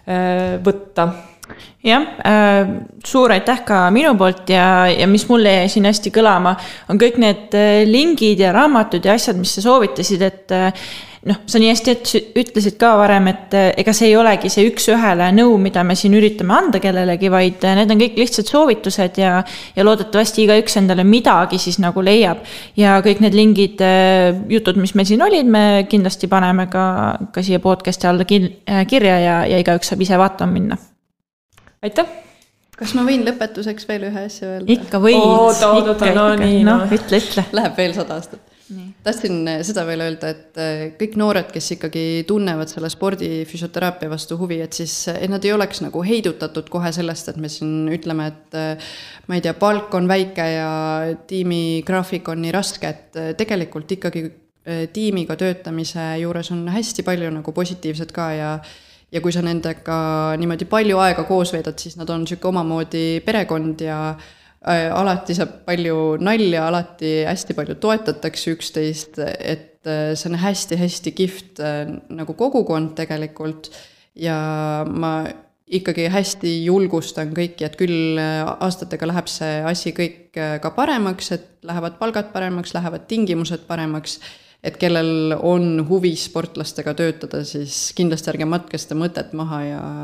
võtta. Jah, suur aitäh ka minu poolt ja mis mulle jäi siin hästi kõlama, on kõik need lingid ja raamatud ja asjad, mis sa soovitasid, et sa nii hästi ütlesid ka varem, et ega see ei olegi see üks-ühele nõu, mida me siin üritame anda kellelegi, vaid need on kõik lihtsalt soovitused ja loodetavasti igaüks endale midagi siis nagu leiab. Ja kõik need lingid, jutud, mis meil siin olid, me kindlasti paneme ka siia podcasti alla kirja ja igaüks saab ise vaatama minna. Aitäh! Kas ma võin lõpetuseks veel ühe asja öelda? Ikka võid. Ütle. Läheb veel 100 aastat. Tahtsin seda veel öelda, et kõik noored, kes ikkagi tunnevad selle spordifüsioteraapia vastu huvi, et siis nad ei oleks nagu heidutatud kohe sellest, et me siin ütleme, et ma ei tea, palk on väike ja tiimi graafik on nii raske, et tegelikult ikkagi tiimiga töötamise juures on hästi palju nagu positiivset ka ja kui sa nendega niimoodi palju aega koos veedad, siis nad on selline omamoodi perekond ja alati saab palju nalja, alati hästi palju toetatakse üksteist, et see on hästi-hästi kihvt nagu kogukond tegelikult ja ma ikkagi hästi julgustan kõiki, et küll aastatega läheb see asi kõik ka paremaks, et lähevad palgad paremaks, lähevad tingimused paremaks, et kellel on huvi sportlastega töötada, siis kindlasti ärge matke seda mõtet maha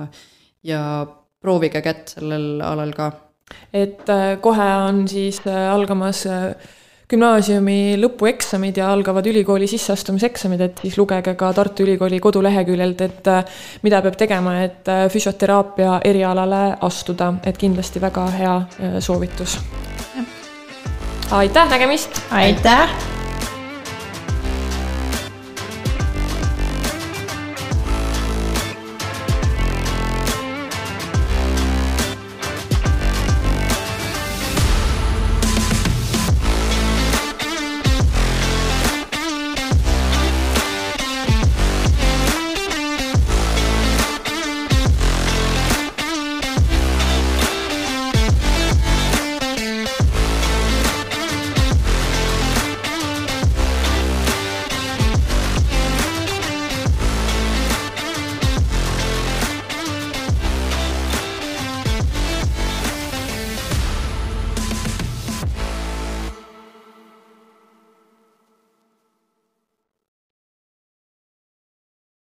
ja proovige kätt sellel alal ka. Et kohe on siis algamas gümnaasiumi lõpueksamid ja algavad ülikooli sisseastumiseksamid, et siis lugege ka Tartu Ülikooli koduleheküljelt, et mida peab tegema, et füsioteraapia erialale astuda, et kindlasti väga hea soovitus. Aitäh, nägemist! Aitäh!